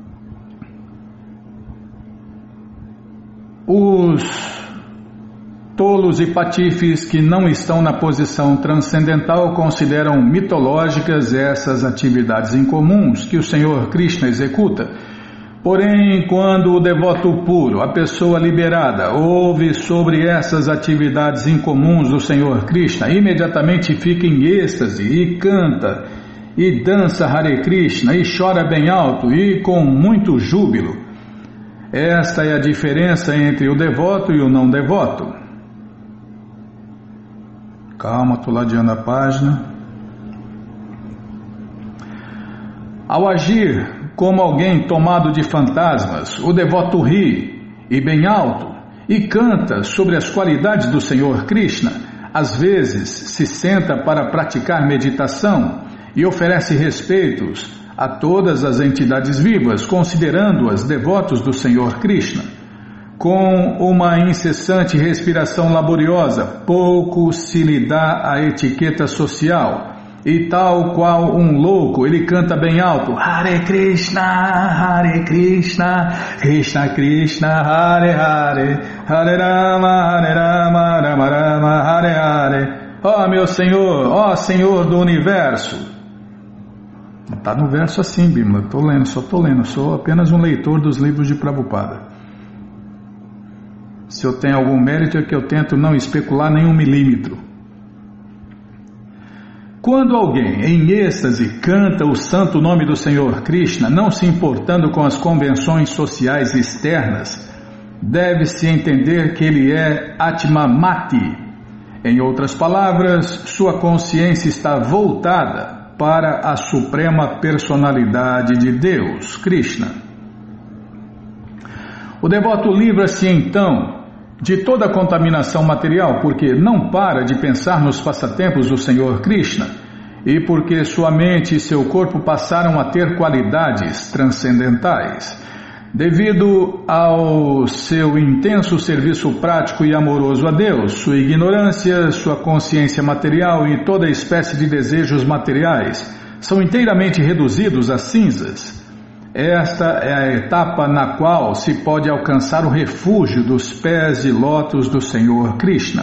Os tolos e patifes que não estão na posição transcendental consideram mitológicas essas atividades incomuns que o Senhor Krishna executa. Porém, quando o devoto puro, a pessoa liberada, ouve sobre essas atividades incomuns do Senhor Krishna, imediatamente fica em êxtase e canta, e dança Hare Krishna, e chora bem alto e com muito júbilo. Esta é a diferença entre o devoto e o não devoto. Calma, estou ladeando a página. Ao agir como alguém tomado de fantasmas, o devoto ri, e bem alto, e canta sobre as qualidades do Senhor Krishna, às vezes se senta para praticar meditação e oferece respeitos a todas as entidades vivas, considerando-as devotos do Senhor Krishna. Com uma incessante respiração laboriosa, pouco se lhe dá a etiqueta social, e tal qual um louco, ele canta bem alto: Hare Krishna, Krishna Krishna, Hare Hare, Hare Rama, Rama Rama, Hare Hare. Ó meu Senhor, ó Senhor do Universo. Está no verso assim, Bimala, só estou lendo, sou apenas um leitor dos livros de Prabhupada. Se eu tenho algum mérito é que eu tento não especular nem 1 milímetro. Quando alguém em êxtase canta o santo nome do Senhor Krishna, não se importando com as convenções sociais externas, deve-se entender que ele é Atmamati. Em outras palavras, sua consciência está voltada para a suprema personalidade de Deus, Krishna. O devoto livra-se então de toda a contaminação material, porque não para de pensar nos passatempos do Senhor Krishna e porque sua mente e seu corpo passaram a ter qualidades transcendentais. Devido ao seu intenso serviço prático e amoroso a Deus, sua ignorância, sua consciência material e toda espécie de desejos materiais são inteiramente reduzidos a cinzas. Esta é a etapa na qual se pode alcançar o refúgio dos pés de lótus do Senhor Krishna.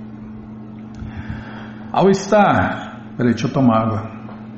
Ao estar... Peraí, deixa eu tomar água.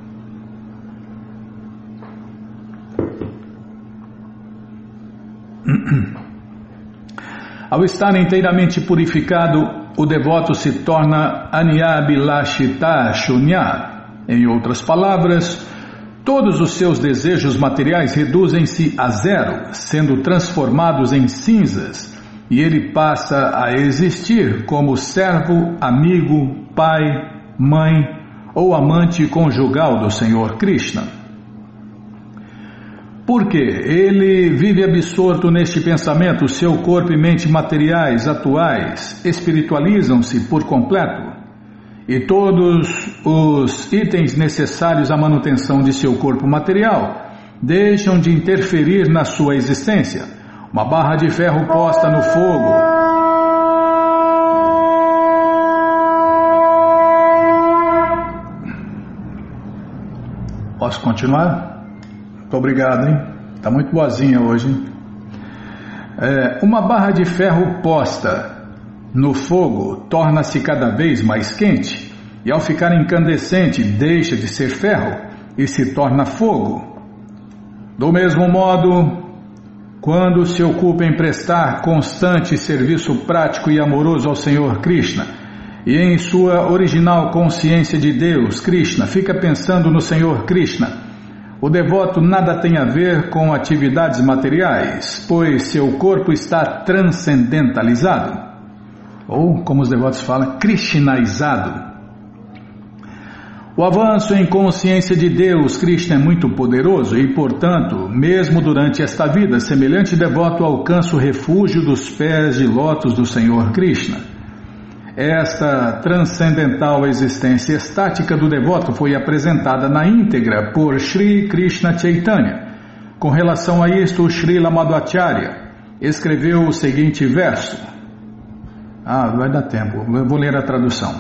Ao estar inteiramente purificado, o devoto se torna Anyabilashita Shunya. Em outras palavras, todos os seus desejos materiais reduzem-se a zero, sendo transformados em cinzas, e ele passa a existir como servo, amigo, pai, mãe ou amante conjugal do Senhor Krishna. Porque ele vive absorto neste pensamento, seu corpo e mente materiais atuais espiritualizam-se por completo. E todos os itens necessários à manutenção de seu corpo material deixam de interferir na sua existência. Uma barra de ferro posta no fogo. Posso continuar? Muito obrigado, hein? Está muito boazinha hoje, hein? Uma barra de ferro posta no fogo torna-se cada vez mais quente e ao ficar incandescente deixa de ser ferro e se torna fogo. Do mesmo modo, quando se ocupa em prestar constante serviço prático e amoroso ao Senhor Krishna e em sua original consciência de Deus, Krishna, fica pensando no Senhor Krishna, o devoto nada tem a ver com atividades materiais, pois seu corpo está transcendentalizado. Ou, como os devotos falam, krishnaizado. O avanço em consciência de Deus, Krishna, é muito poderoso e, portanto, mesmo durante esta vida, semelhante devoto alcança o refúgio dos pés de lótus do Senhor Krishna. Esta transcendental existência estática do devoto foi apresentada na íntegra por Sri Krishna Chaitanya. Com relação a isto, Srila Madhvacharya escreveu o seguinte verso. Vai dar tempo, eu vou ler a tradução.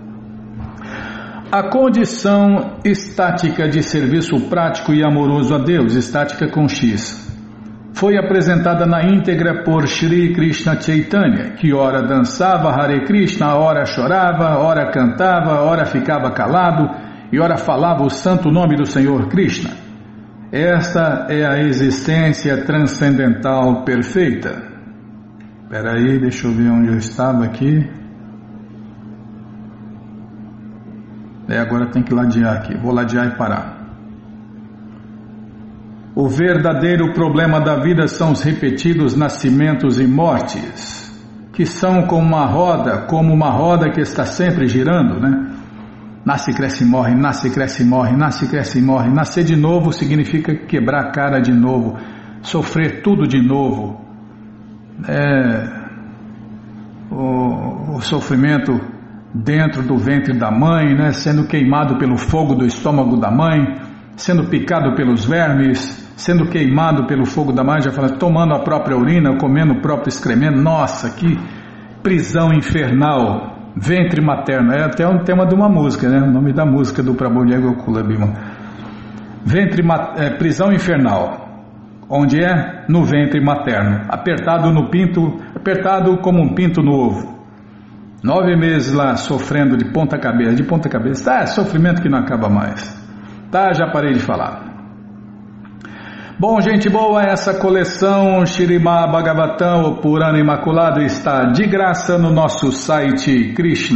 A condição estática de serviço prático e amoroso a Deus, estática com X, foi apresentada na íntegra por Sri Krishna Chaitanya, que ora dançava Hare Krishna, ora chorava, ora cantava, ora ficava calado e ora falava o santo nome do Senhor Krishna. Esta é a existência transcendental perfeita. Espera aí, deixa eu ver onde eu estava aqui. Agora tem que ladear aqui. Vou ladear e parar. O verdadeiro problema da vida são os repetidos nascimentos e mortes, que são como uma roda que está sempre girando, né? Nasce, cresce e morre, nasce, cresce e morre, nasce, cresce e morre. Nascer de novo significa quebrar a cara de novo, sofrer tudo de novo. O sofrimento dentro do ventre da mãe, né, sendo queimado pelo fogo do estômago da mãe, sendo picado pelos vermes, sendo queimado pelo fogo da mãe, já falei, tomando a própria urina, comendo o próprio excremento. Nossa, que prisão infernal, ventre materno, é até um tema de uma música, né, o nome da música do Prabhu Gokula Bhima. Prisão infernal. Onde é? No ventre materno, apertado no pinto, apertado como um pinto no ovo. 9 meses lá sofrendo de ponta cabeça, tá, sofrimento que não acaba mais. Tá, já parei de falar. Bom, gente boa, essa coleção Śrīmad Bhagavatam, o Purana Imaculado, está de graça no nosso site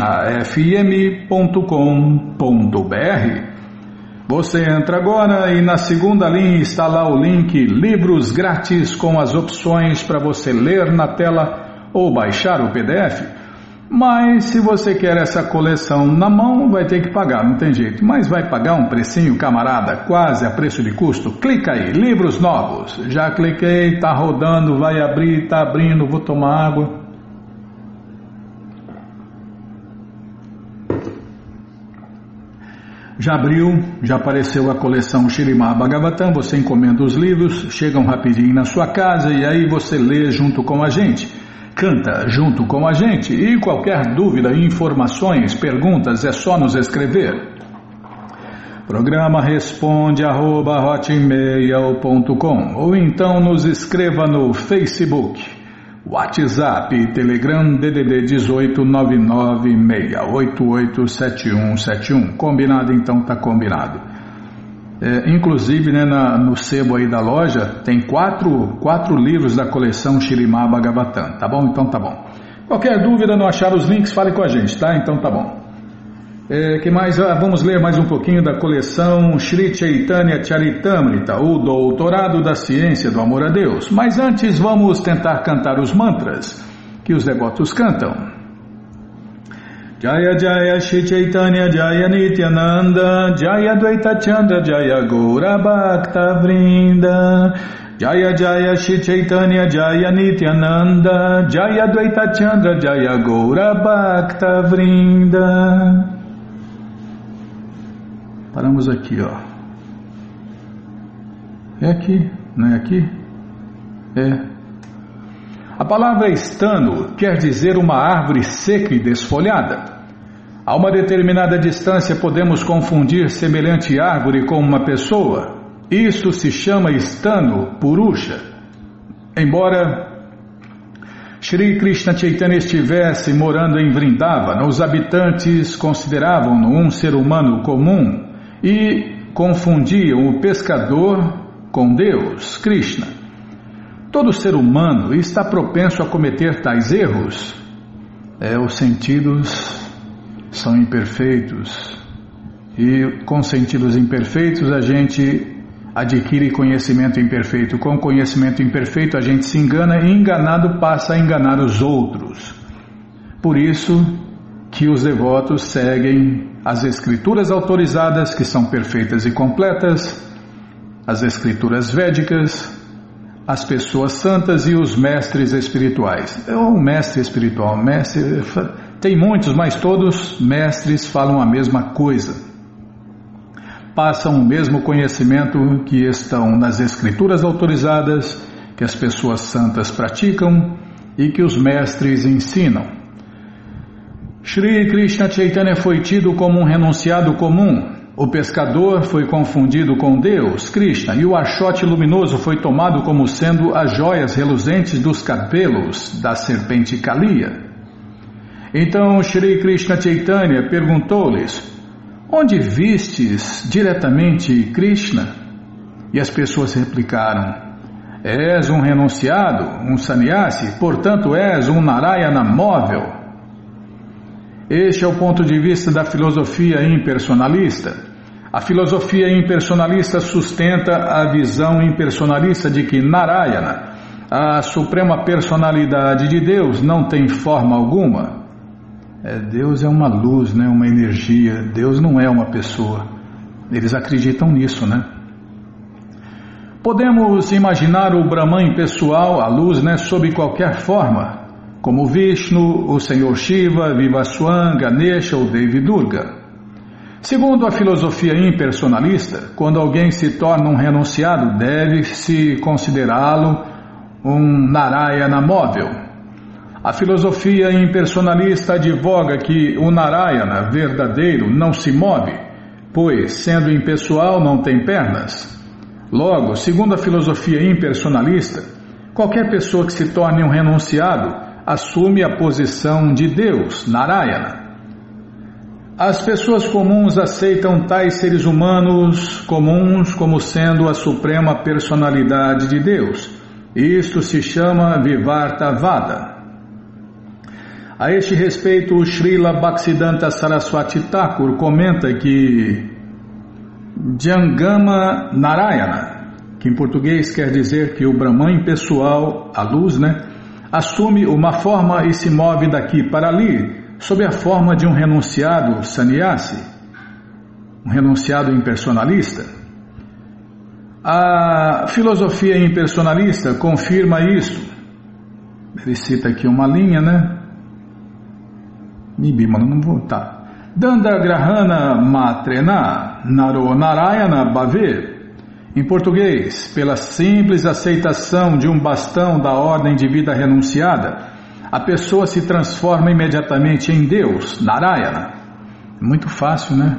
krishnafm.com.br. Você entra agora e na segunda linha está lá o link Livros Grátis com as opções para você ler na tela ou baixar o PDF. Mas se você quer essa coleção na mão, vai ter que pagar, não tem jeito. Mas vai pagar um precinho, camarada, quase a preço de custo. Clica aí, livros novos. Já cliquei, tá rodando, vai abrir, tá abrindo, vou tomar água. Já abriu, já apareceu a coleção Śrīmad Bhagavatam, você encomenda os livros, chegam rapidinho na sua casa e aí você lê junto com a gente, canta junto com a gente e qualquer dúvida, informações, perguntas é só nos escrever. Programa responde@hotmail.com ou então nos escreva no Facebook, WhatsApp, Telegram, DDD 18 996887171. Combinado? Então tá combinado. Inclusive, né, no sebo aí da loja tem quatro livros da coleção Śrīmad Bhagavatam, tá bom? Então tá bom. Qualquer dúvida, não achar os links, fale com a gente, tá? Então tá bom. Que mais? Vamos ler mais um pouquinho da coleção Shri Chaitanya Charitamrita, o Doutorado da Ciência do Amor a Deus. Mas antes vamos tentar cantar os mantras que os devotos cantam. Jaya Jaya Shri Chaitanya Jaya Nityananda Jaya Dvaita Chandra Jaya Gaura Bhakta Vrinda Jaya Jaya Shri Chaitanya Jaya Nityananda Jaya Dvaita Chandra Jaya Gaura Bhakta Vrinda. Paramos aqui, ó. É aqui, não é aqui? É. A palavra estano quer dizer uma árvore seca e desfolhada. A uma determinada distância podemos confundir semelhante árvore com uma pessoa. Isso se chama estano purusha. Embora Shri Krishna Chaitanya estivesse morando em Vrindavana, os habitantes consideravam-no um ser humano comum e confundiam o pescador com Deus, Krishna. Todo ser humano está propenso a cometer tais erros. Os sentidos são imperfeitos e com sentidos imperfeitos a gente adquire conhecimento imperfeito. Com conhecimento imperfeito a gente se engana e enganado passa a enganar os outros. Por isso que os devotos seguem as escrituras autorizadas, que são perfeitas e completas, as escrituras védicas, as pessoas santas e os mestres espirituais. O mestre espiritual, tem muitos, mas todos mestres falam a mesma coisa. Passam o mesmo conhecimento que estão nas escrituras autorizadas, que as pessoas santas praticam e que os mestres ensinam. Shri Krishna Chaitanya foi tido como um renunciado comum, o pescador foi confundido com Deus, Krishna, e o achote luminoso foi tomado como sendo as joias reluzentes dos cabelos da serpente Kaliya. Então Shri Krishna Chaitanya perguntou-lhes: onde vistes diretamente Krishna? E as pessoas replicaram: és um renunciado, um sannyasi, portanto és um Narayana móvel. Este é o ponto de vista da filosofia impersonalista. A filosofia impersonalista sustenta a visão impersonalista de que Narayana, a suprema personalidade de Deus, não tem forma alguma. Deus é uma luz, né, uma energia. Deus não é uma pessoa. Eles acreditam nisso, né? Podemos imaginar o Brahman impessoal, a luz, né, sob qualquer forma. como Vishnu, o Senhor Shiva, Vivaswan, Ganesha ou Devi Durga. Segundo a filosofia impersonalista, quando alguém se torna um renunciado, deve-se considerá-lo um Narayana móvel. A filosofia impersonalista advoga que o Narayana verdadeiro não se move, pois, sendo impessoal, não tem pernas. Logo, segundo a filosofia impersonalista, qualquer pessoa que se torne um renunciado assume a posição de Deus, Narayana. As pessoas comuns aceitam tais seres humanos comuns como sendo a suprema personalidade de Deus. Isto se chama Vivartavada. A este respeito, o Srila Bhaktisiddhanta Saraswati Thakur comenta que Jangama Narayana, que em português quer dizer que o Brahman impessoal, a luz, assume uma forma e se move daqui para ali, sob a forma de um renunciado sannyasi, um renunciado impersonalista. A filosofia impersonalista confirma isso. Ele cita aqui uma linha, Bimala, não vou tá. Dandagrahana Matrena Naro Narayana Bhave. Em português, pela simples aceitação de um bastão da ordem de vida renunciada, a pessoa se transforma imediatamente em Deus, Narayana. É muito fácil, Não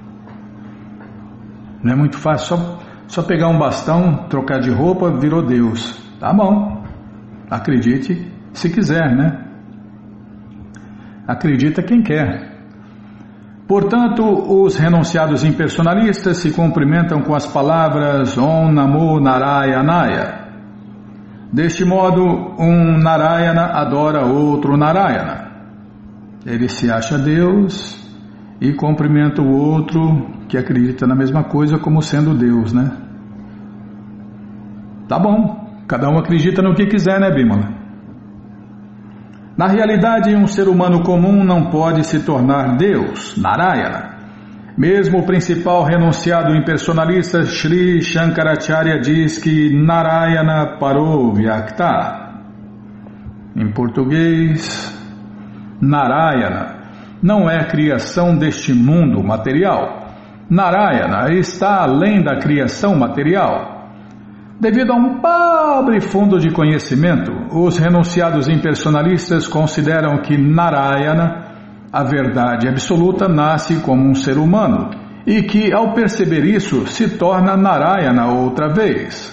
é muito fácil, só pegar um bastão, trocar de roupa, virou Deus. Tá bom. Acredite se quiser, Acredita quem quer. Portanto, os renunciados impersonalistas se cumprimentam com as palavras Om Namo Narayanaya. Deste modo, um Narayana adora outro Narayana. Ele se acha Deus e cumprimenta o outro que acredita na mesma coisa como sendo Deus, Tá bom, cada um acredita no que quiser, Bimala? Na realidade, um ser humano comum não pode se tornar Deus, Narayana. Mesmo o principal renunciado impersonalista Sri Shankaracharya diz que Narayana Paro Vyakta. Em português, Narayana não é a criação deste mundo material. Narayana está além da criação material. Devido a um pobre fundo de conhecimento, os renunciados impersonalistas consideram que Narayana, a verdade absoluta, nasce como um ser humano e que, ao perceber isso, se torna Narayana outra vez.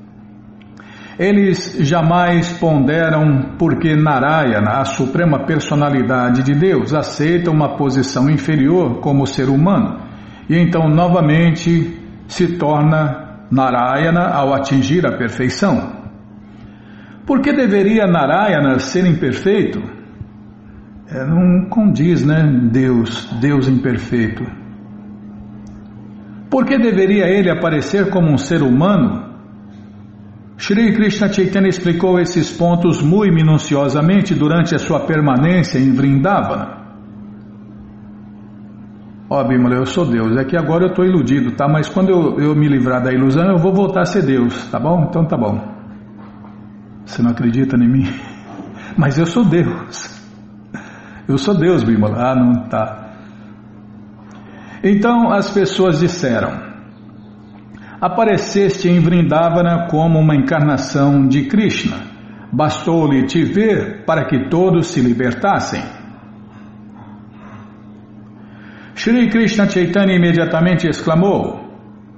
Eles jamais ponderam porque Narayana, a suprema personalidade de Deus, aceita uma posição inferior como ser humano e então novamente se torna Narayana ao atingir a perfeição. Por que deveria Narayana ser imperfeito? Não condiz, Deus imperfeito. Por que deveria ele aparecer como um ser humano? Shri Krishna Chaitanya explicou esses pontos muito minuciosamente durante a sua permanência em Vrindavana. Bimala, eu sou Deus, é que agora eu estou iludido, tá? Mas quando eu me livrar da ilusão, eu vou voltar a ser Deus, tá bom? Então tá bom. Você não acredita em mim? Mas eu sou Deus. Eu sou Deus, Bimala. Não tá. Então as pessoas disseram: apareceste em Vrindavana como uma encarnação de Krishna. Bastou-lhe te ver para que todos se libertassem. Shri Krishna Chaitanya imediatamente exclamou: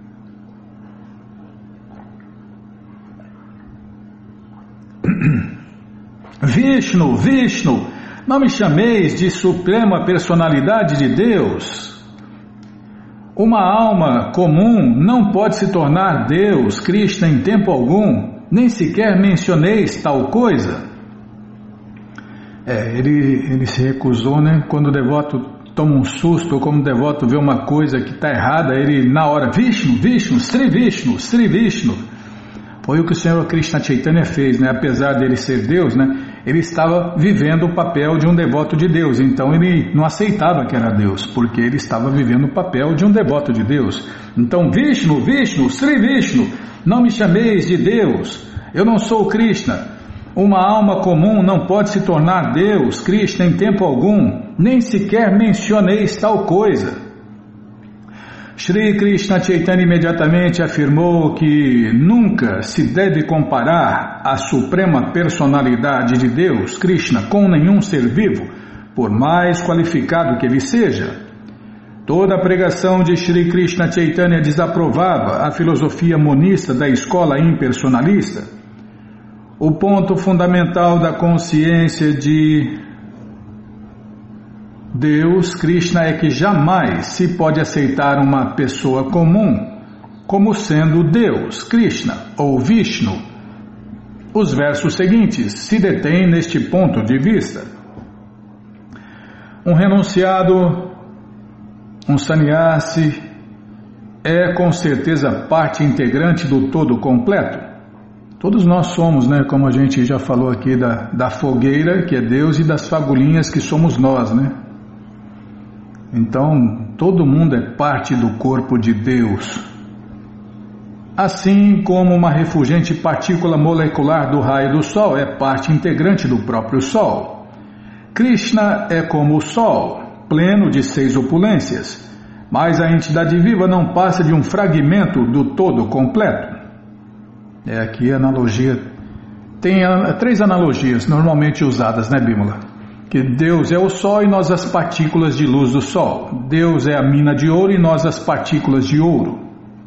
Vishnu, Vishnu, não me chameis de suprema personalidade de Deus. Uma alma comum não pode se tornar Deus, Krishna, em tempo algum, nem sequer mencioneis tal coisa. Ele se recusou, Quando o devoto toma um susto, ou como o devoto vê uma coisa que está errada, ele na hora, Vishnu, Vishnu, Sri Vishnu, Sri Vishnu. Foi o que o Senhor Krishna Chaitanya fez, apesar dele ser Deus, ele estava vivendo o papel de um devoto de Deus, então ele não aceitava que era Deus, porque ele estava vivendo o papel de um devoto de Deus. Então, Vishnu, Vishnu, Sri Vishnu, não me chameis de Deus, eu não sou Krishna. Uma alma comum não pode se tornar Deus, Krishna, em tempo algum, nem sequer mencioneis tal coisa. Shri Krishna Chaitanya imediatamente afirmou que nunca se deve comparar a suprema personalidade de Deus, Krishna, com nenhum ser vivo, por mais qualificado que ele seja. Toda a pregação de Shri Krishna Chaitanya desaprovava a filosofia monista da escola impersonalista. O ponto fundamental da consciência de Deus, Krishna, é que jamais se pode aceitar uma pessoa comum como sendo Deus, Krishna ou Vishnu. Os versos seguintes se detêm neste ponto de vista. Um renunciado, um sannyasi, é com certeza parte integrante do todo completo. Todos nós somos, né, como a gente já falou aqui, da fogueira, que é Deus, e das fagulhinhas, que somos nós, né? Então, todo mundo é parte do corpo de Deus. Assim como uma refulgente partícula molecular do raio do Sol é parte integrante do próprio Sol. Krishna é como o Sol, pleno de 6 opulências, mas a entidade viva não passa de um fragmento do todo completo. Aqui a analogia. Tem 3 analogias normalmente usadas, né, Bímola? Que Deus é o Sol e nós as partículas de luz do Sol. Deus é a mina de ouro e nós as partículas de ouro.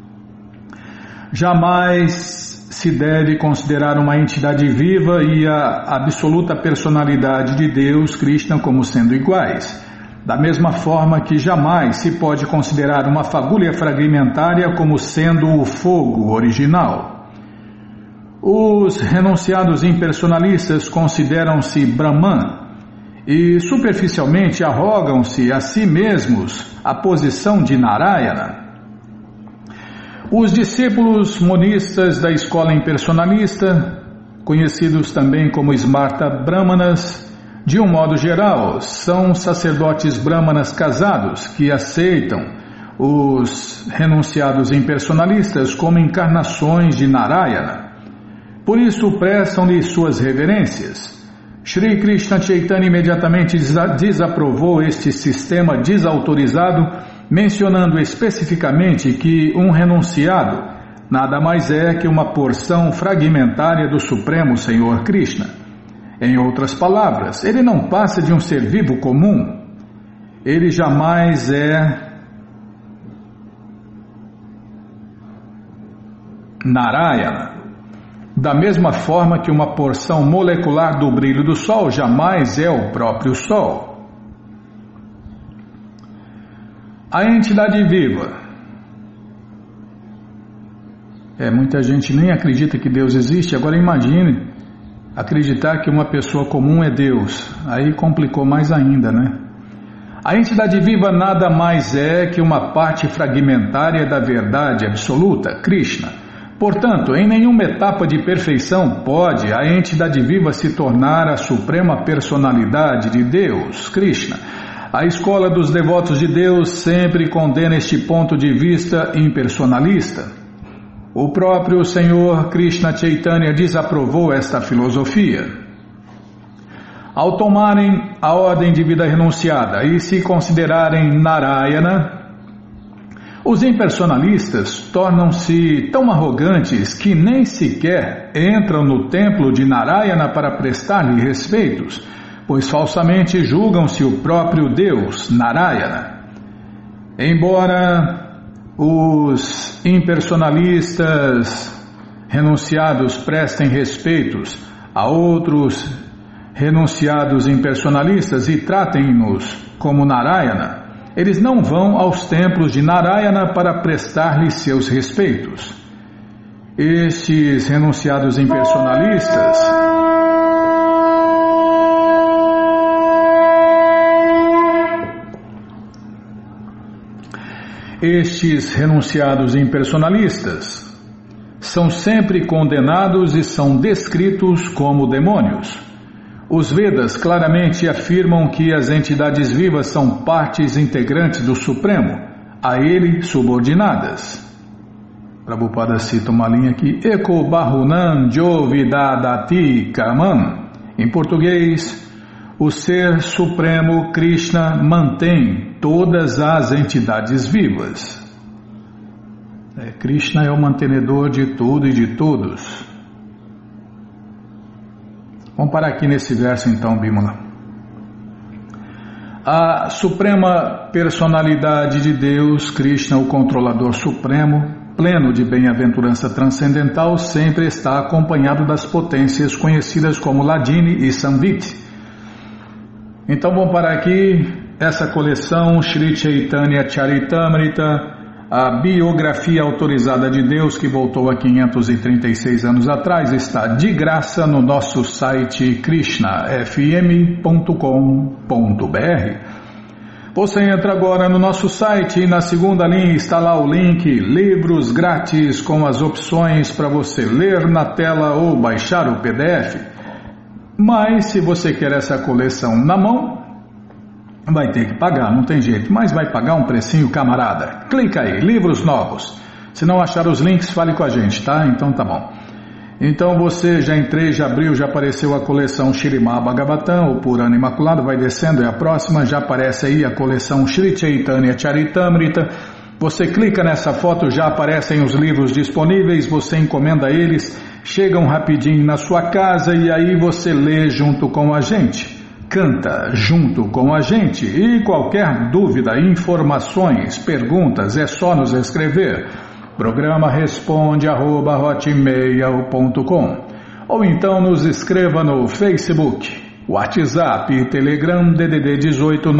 Jamais se deve considerar uma entidade viva e a absoluta personalidade de Deus, Krishna, como sendo iguais. Da mesma forma que jamais se pode considerar uma fagulha fragmentária como sendo o fogo original. Os renunciados impersonalistas consideram-se Brahman e superficialmente arrogam-se a si mesmos a posição de Narayana. Os discípulos monistas da escola impersonalista, conhecidos também como Smarta Brahmanas, de um modo geral, são sacerdotes brahmanas casados que aceitam os renunciados impersonalistas como encarnações de Narayana. Por isso prestam-lhe suas reverências. Shri Krishna Chaitanya imediatamente desaprovou este sistema desautorizado, mencionando especificamente que um renunciado nada mais é que uma porção fragmentária do Supremo Senhor Krishna. Em outras palavras, ele não passa de um ser vivo comum. Ele jamais é Narayana. Da mesma forma que uma porção molecular do brilho do Sol jamais é o próprio Sol. A entidade viva. Muita gente nem acredita que Deus existe. Agora imagine acreditar que uma pessoa comum é Deus. Aí complicou mais ainda, né? A entidade viva nada mais é que uma parte fragmentária da verdade absoluta, Krishna. Portanto, em nenhuma etapa de perfeição pode a entidade viva se tornar a suprema personalidade de Deus, Krishna. A escola dos devotos de Deus sempre condena este ponto de vista impersonalista. O próprio Senhor Krishna Chaitanya desaprovou esta filosofia. Ao tomarem a ordem de vida renunciada e se considerarem Narayana, os impersonalistas tornam-se tão arrogantes que nem sequer entram no templo de Narayana para prestar-lhe respeitos, pois falsamente julgam-se o próprio Deus, Narayana. Embora os impersonalistas renunciados prestem respeitos a outros renunciados impersonalistas e tratem-nos como Narayana, eles não vão aos templos de Narayana para prestar-lhe seus respeitos. Estes renunciados impersonalistas são sempre condenados e são descritos como demônios. Os Vedas claramente afirmam que as entidades vivas são partes integrantes do Supremo, a ele subordinadas. Prabhupada cita uma linha aqui, Eko Bahunan Jovidadati Kaman. Em português, o Ser Supremo Krishna mantém todas as entidades vivas. Krishna é o mantenedor de tudo e de todos. Vamos parar aqui nesse verso então, Bimala. A Suprema Personalidade de Deus, Krishna, o Controlador Supremo, pleno de bem-aventurança transcendental, sempre está acompanhado das potências conhecidas como Ladini e Samvit. Então vamos parar aqui, essa coleção Shri Chaitanya Charitamrita, a biografia autorizada de Deus que voltou há 536 anos atrás, está de graça no nosso site krishnafm.com.br. Você entra agora no nosso site e na segunda linha está lá o link Livros Grátis com as opções para você ler na tela ou baixar o PDF. Mas se você quer essa coleção na mão, vai ter que pagar, não tem jeito, mas vai pagar um precinho, camarada. Clica aí, livros novos. Se não achar os links, fale com a gente, tá? Então tá bom. Então você já entrei, já abriu, já apareceu a coleção Śrīmad Bhagavatam, o Purana Imaculado, vai descendo, é a próxima, já aparece aí a coleção Shri Chaitanya Charitamrita. Você clica nessa foto, já aparecem os livros disponíveis, você encomenda eles, chegam rapidinho na sua casa e aí você lê junto com a gente. Canta junto com a gente e qualquer dúvida, informações, perguntas, é só nos escrever. Programa responde@hotmail.com ou então nos escreva no Facebook, WhatsApp e Telegram DDD 18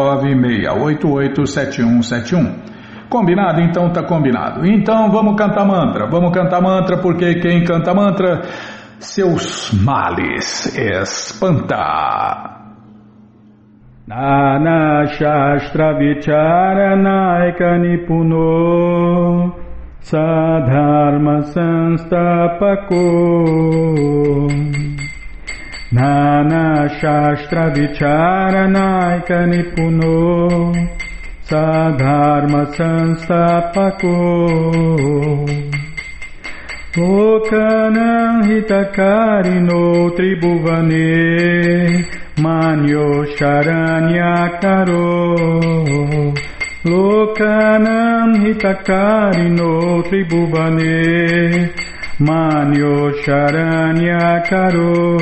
996887171. Combinado? Então tá combinado. Então vamos cantar mantra porque quem canta mantra, seus males espanta. Nana Shastra Vicharanaika Nipuno Sadharma Sanstapako Nana Shastra Vicharanaika Nipuno Sadharma Sanstapako Lokanam Hitakarino Tribhuvane Manyo Sharanyakaro Lokanam Hitakarino Tribhuvane Manyo Sharanyakaro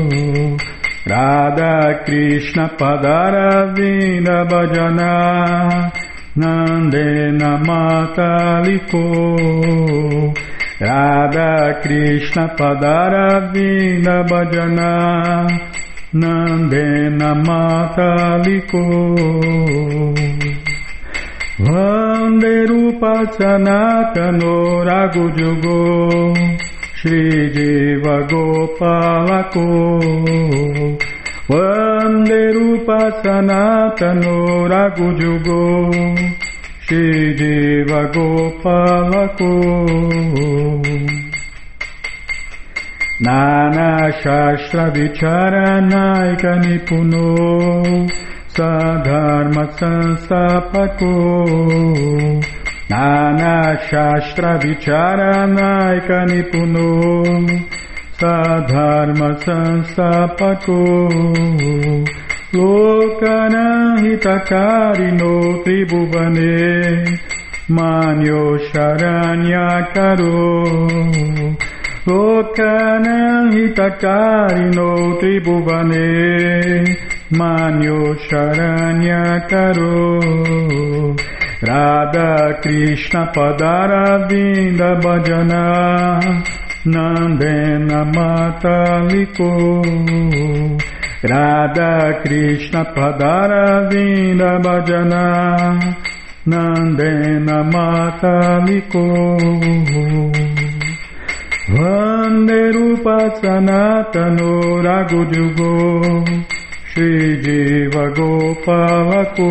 Radha Krishna Padaravinda Bhajana Nandena Mataliko Radha Krishna Padaravinda Bhajana Nandena Mataliko Vande Rupa Sanatano Raghujugo Shri Jiva Gopalako Vande Rupa Sanatano Raghujugo Shri Jiva Gopalako Nana Shastra Vicharanaika Nipuno Sadharma Sanstapako Nana Shastra Vicharanaika Nipuno Sadharma Sanstapako Lokana Hitakarino Tribhuvane Manyo Sharanyakaro Lokana Hitakarino Tribhuvane Manyo Sharanyakaro Radha Krishna Padaravinda Bhajana Nandena Mataliko Radha Krishna Padaravinda Bhajana Nandena Mataliko Vande Rupa Sanatano Raghujugo Shri Jiva Gopalako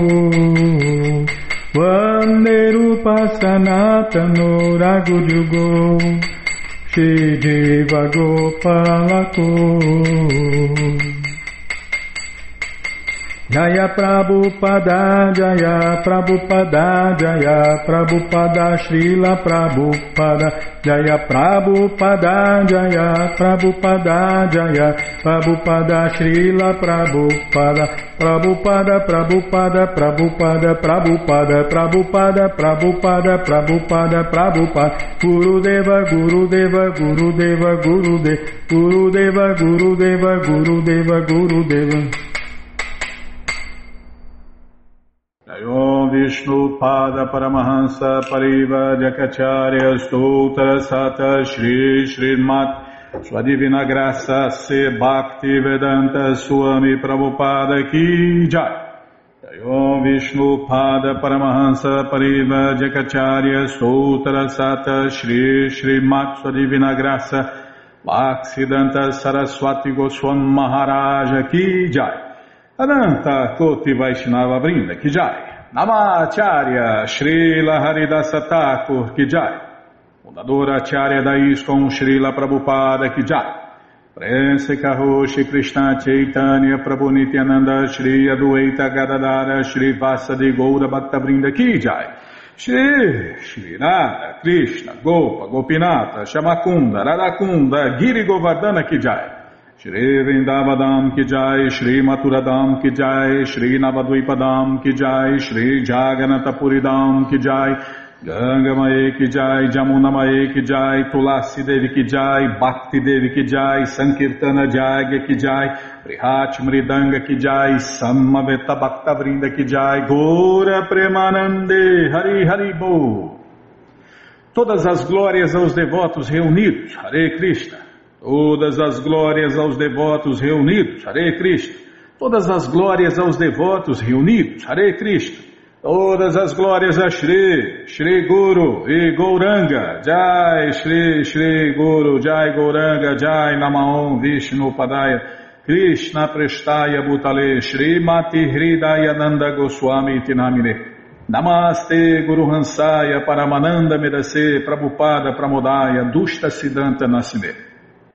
Vande Rupa Sanatano Raghujugo Shri Jiva Gopalako Jaya Prabhupada, Jaya Prabhupada, Jaya Prabhupada, Srila Prabhupada, Jaya Prabhupada, Jaya Prabhupada, Jaya Prabhupada, Srila Prabhupada, Prabhupada, Prabhupada, Prabhupada, Prabhupada, Prabhupada, Prabhupada, Prabhupada, Prabhupada, Gurudeva, Gurudeva, Gurudeva, Gurudeva, Gurudeva, Gurudeva, Gurudeva, Gurudeva. Om Vishnu Pada Paramahansa Pariva Jakacharya Stoutra Sata Shri Srimat Sua Divina Graça Se Bhakti Vedanta Swami Prabhupada Ki Jai. Om Vishnu Pada Paramahansa Pariva Jakacharya Stoutra Sata Shri Srimat Sua Divina Graça Bhaktivedanta Saraswati Goswami Maharaja Ki Jai. Ananta Koti Vaishnava Vrinda Ki Jai. Namacharya Srila Haridasa Thakur Ki Jai. Fundadora Acharya da ISKCON Srila Prabhupada Ki Jai. Prense Karoshi Krishna Chaitanya Prabhu Nityananda Shri Adueita Gadadara Shri Vasadi Goura Bhakta Vrinda Ki Jai. Shri Radha Krishna Gopa Gopinata Shamakunda Radakunda Giri Govardhana Ki Jai. Shri Vrindavadam Ki Jai, Shri Maturadam Ki Jai, Shri Navadvipadam Ki Jai, Shri Jaganatapuridam Ki Jai, Ganga Mae Ki Jai, Jamuna Mae Ki Jai, Tulasi Devi Ki Jai, Bhakti Devi Ki Jai, Sankirtana Jagya Ki Jai, Prihat Mridanga Ki Jai, Samaveta Bhakta Vrinda Ki Jai, Gora Premanande, Hari Hari Bo. Todas as glórias aos devotos reunidos, Hare Krishna. Todas as glórias aos devotos reunidos, Hare Krishna. Todas as glórias aos devotos reunidos, Hare Krishna. Todas as glórias a Shri, Shri Guru e Gauranga, Jai Shri, Shri Guru, Jai Gauranga, Jai Namaon Vishnu Padaya, Krishna Prestaya Bhutale, Shri Mati Hridaya Nanda Goswami Tinamine. Namaste Guru Hansaya Paramananda Medase Prabhupada Pramodaya Dushta Siddhanta Nasime.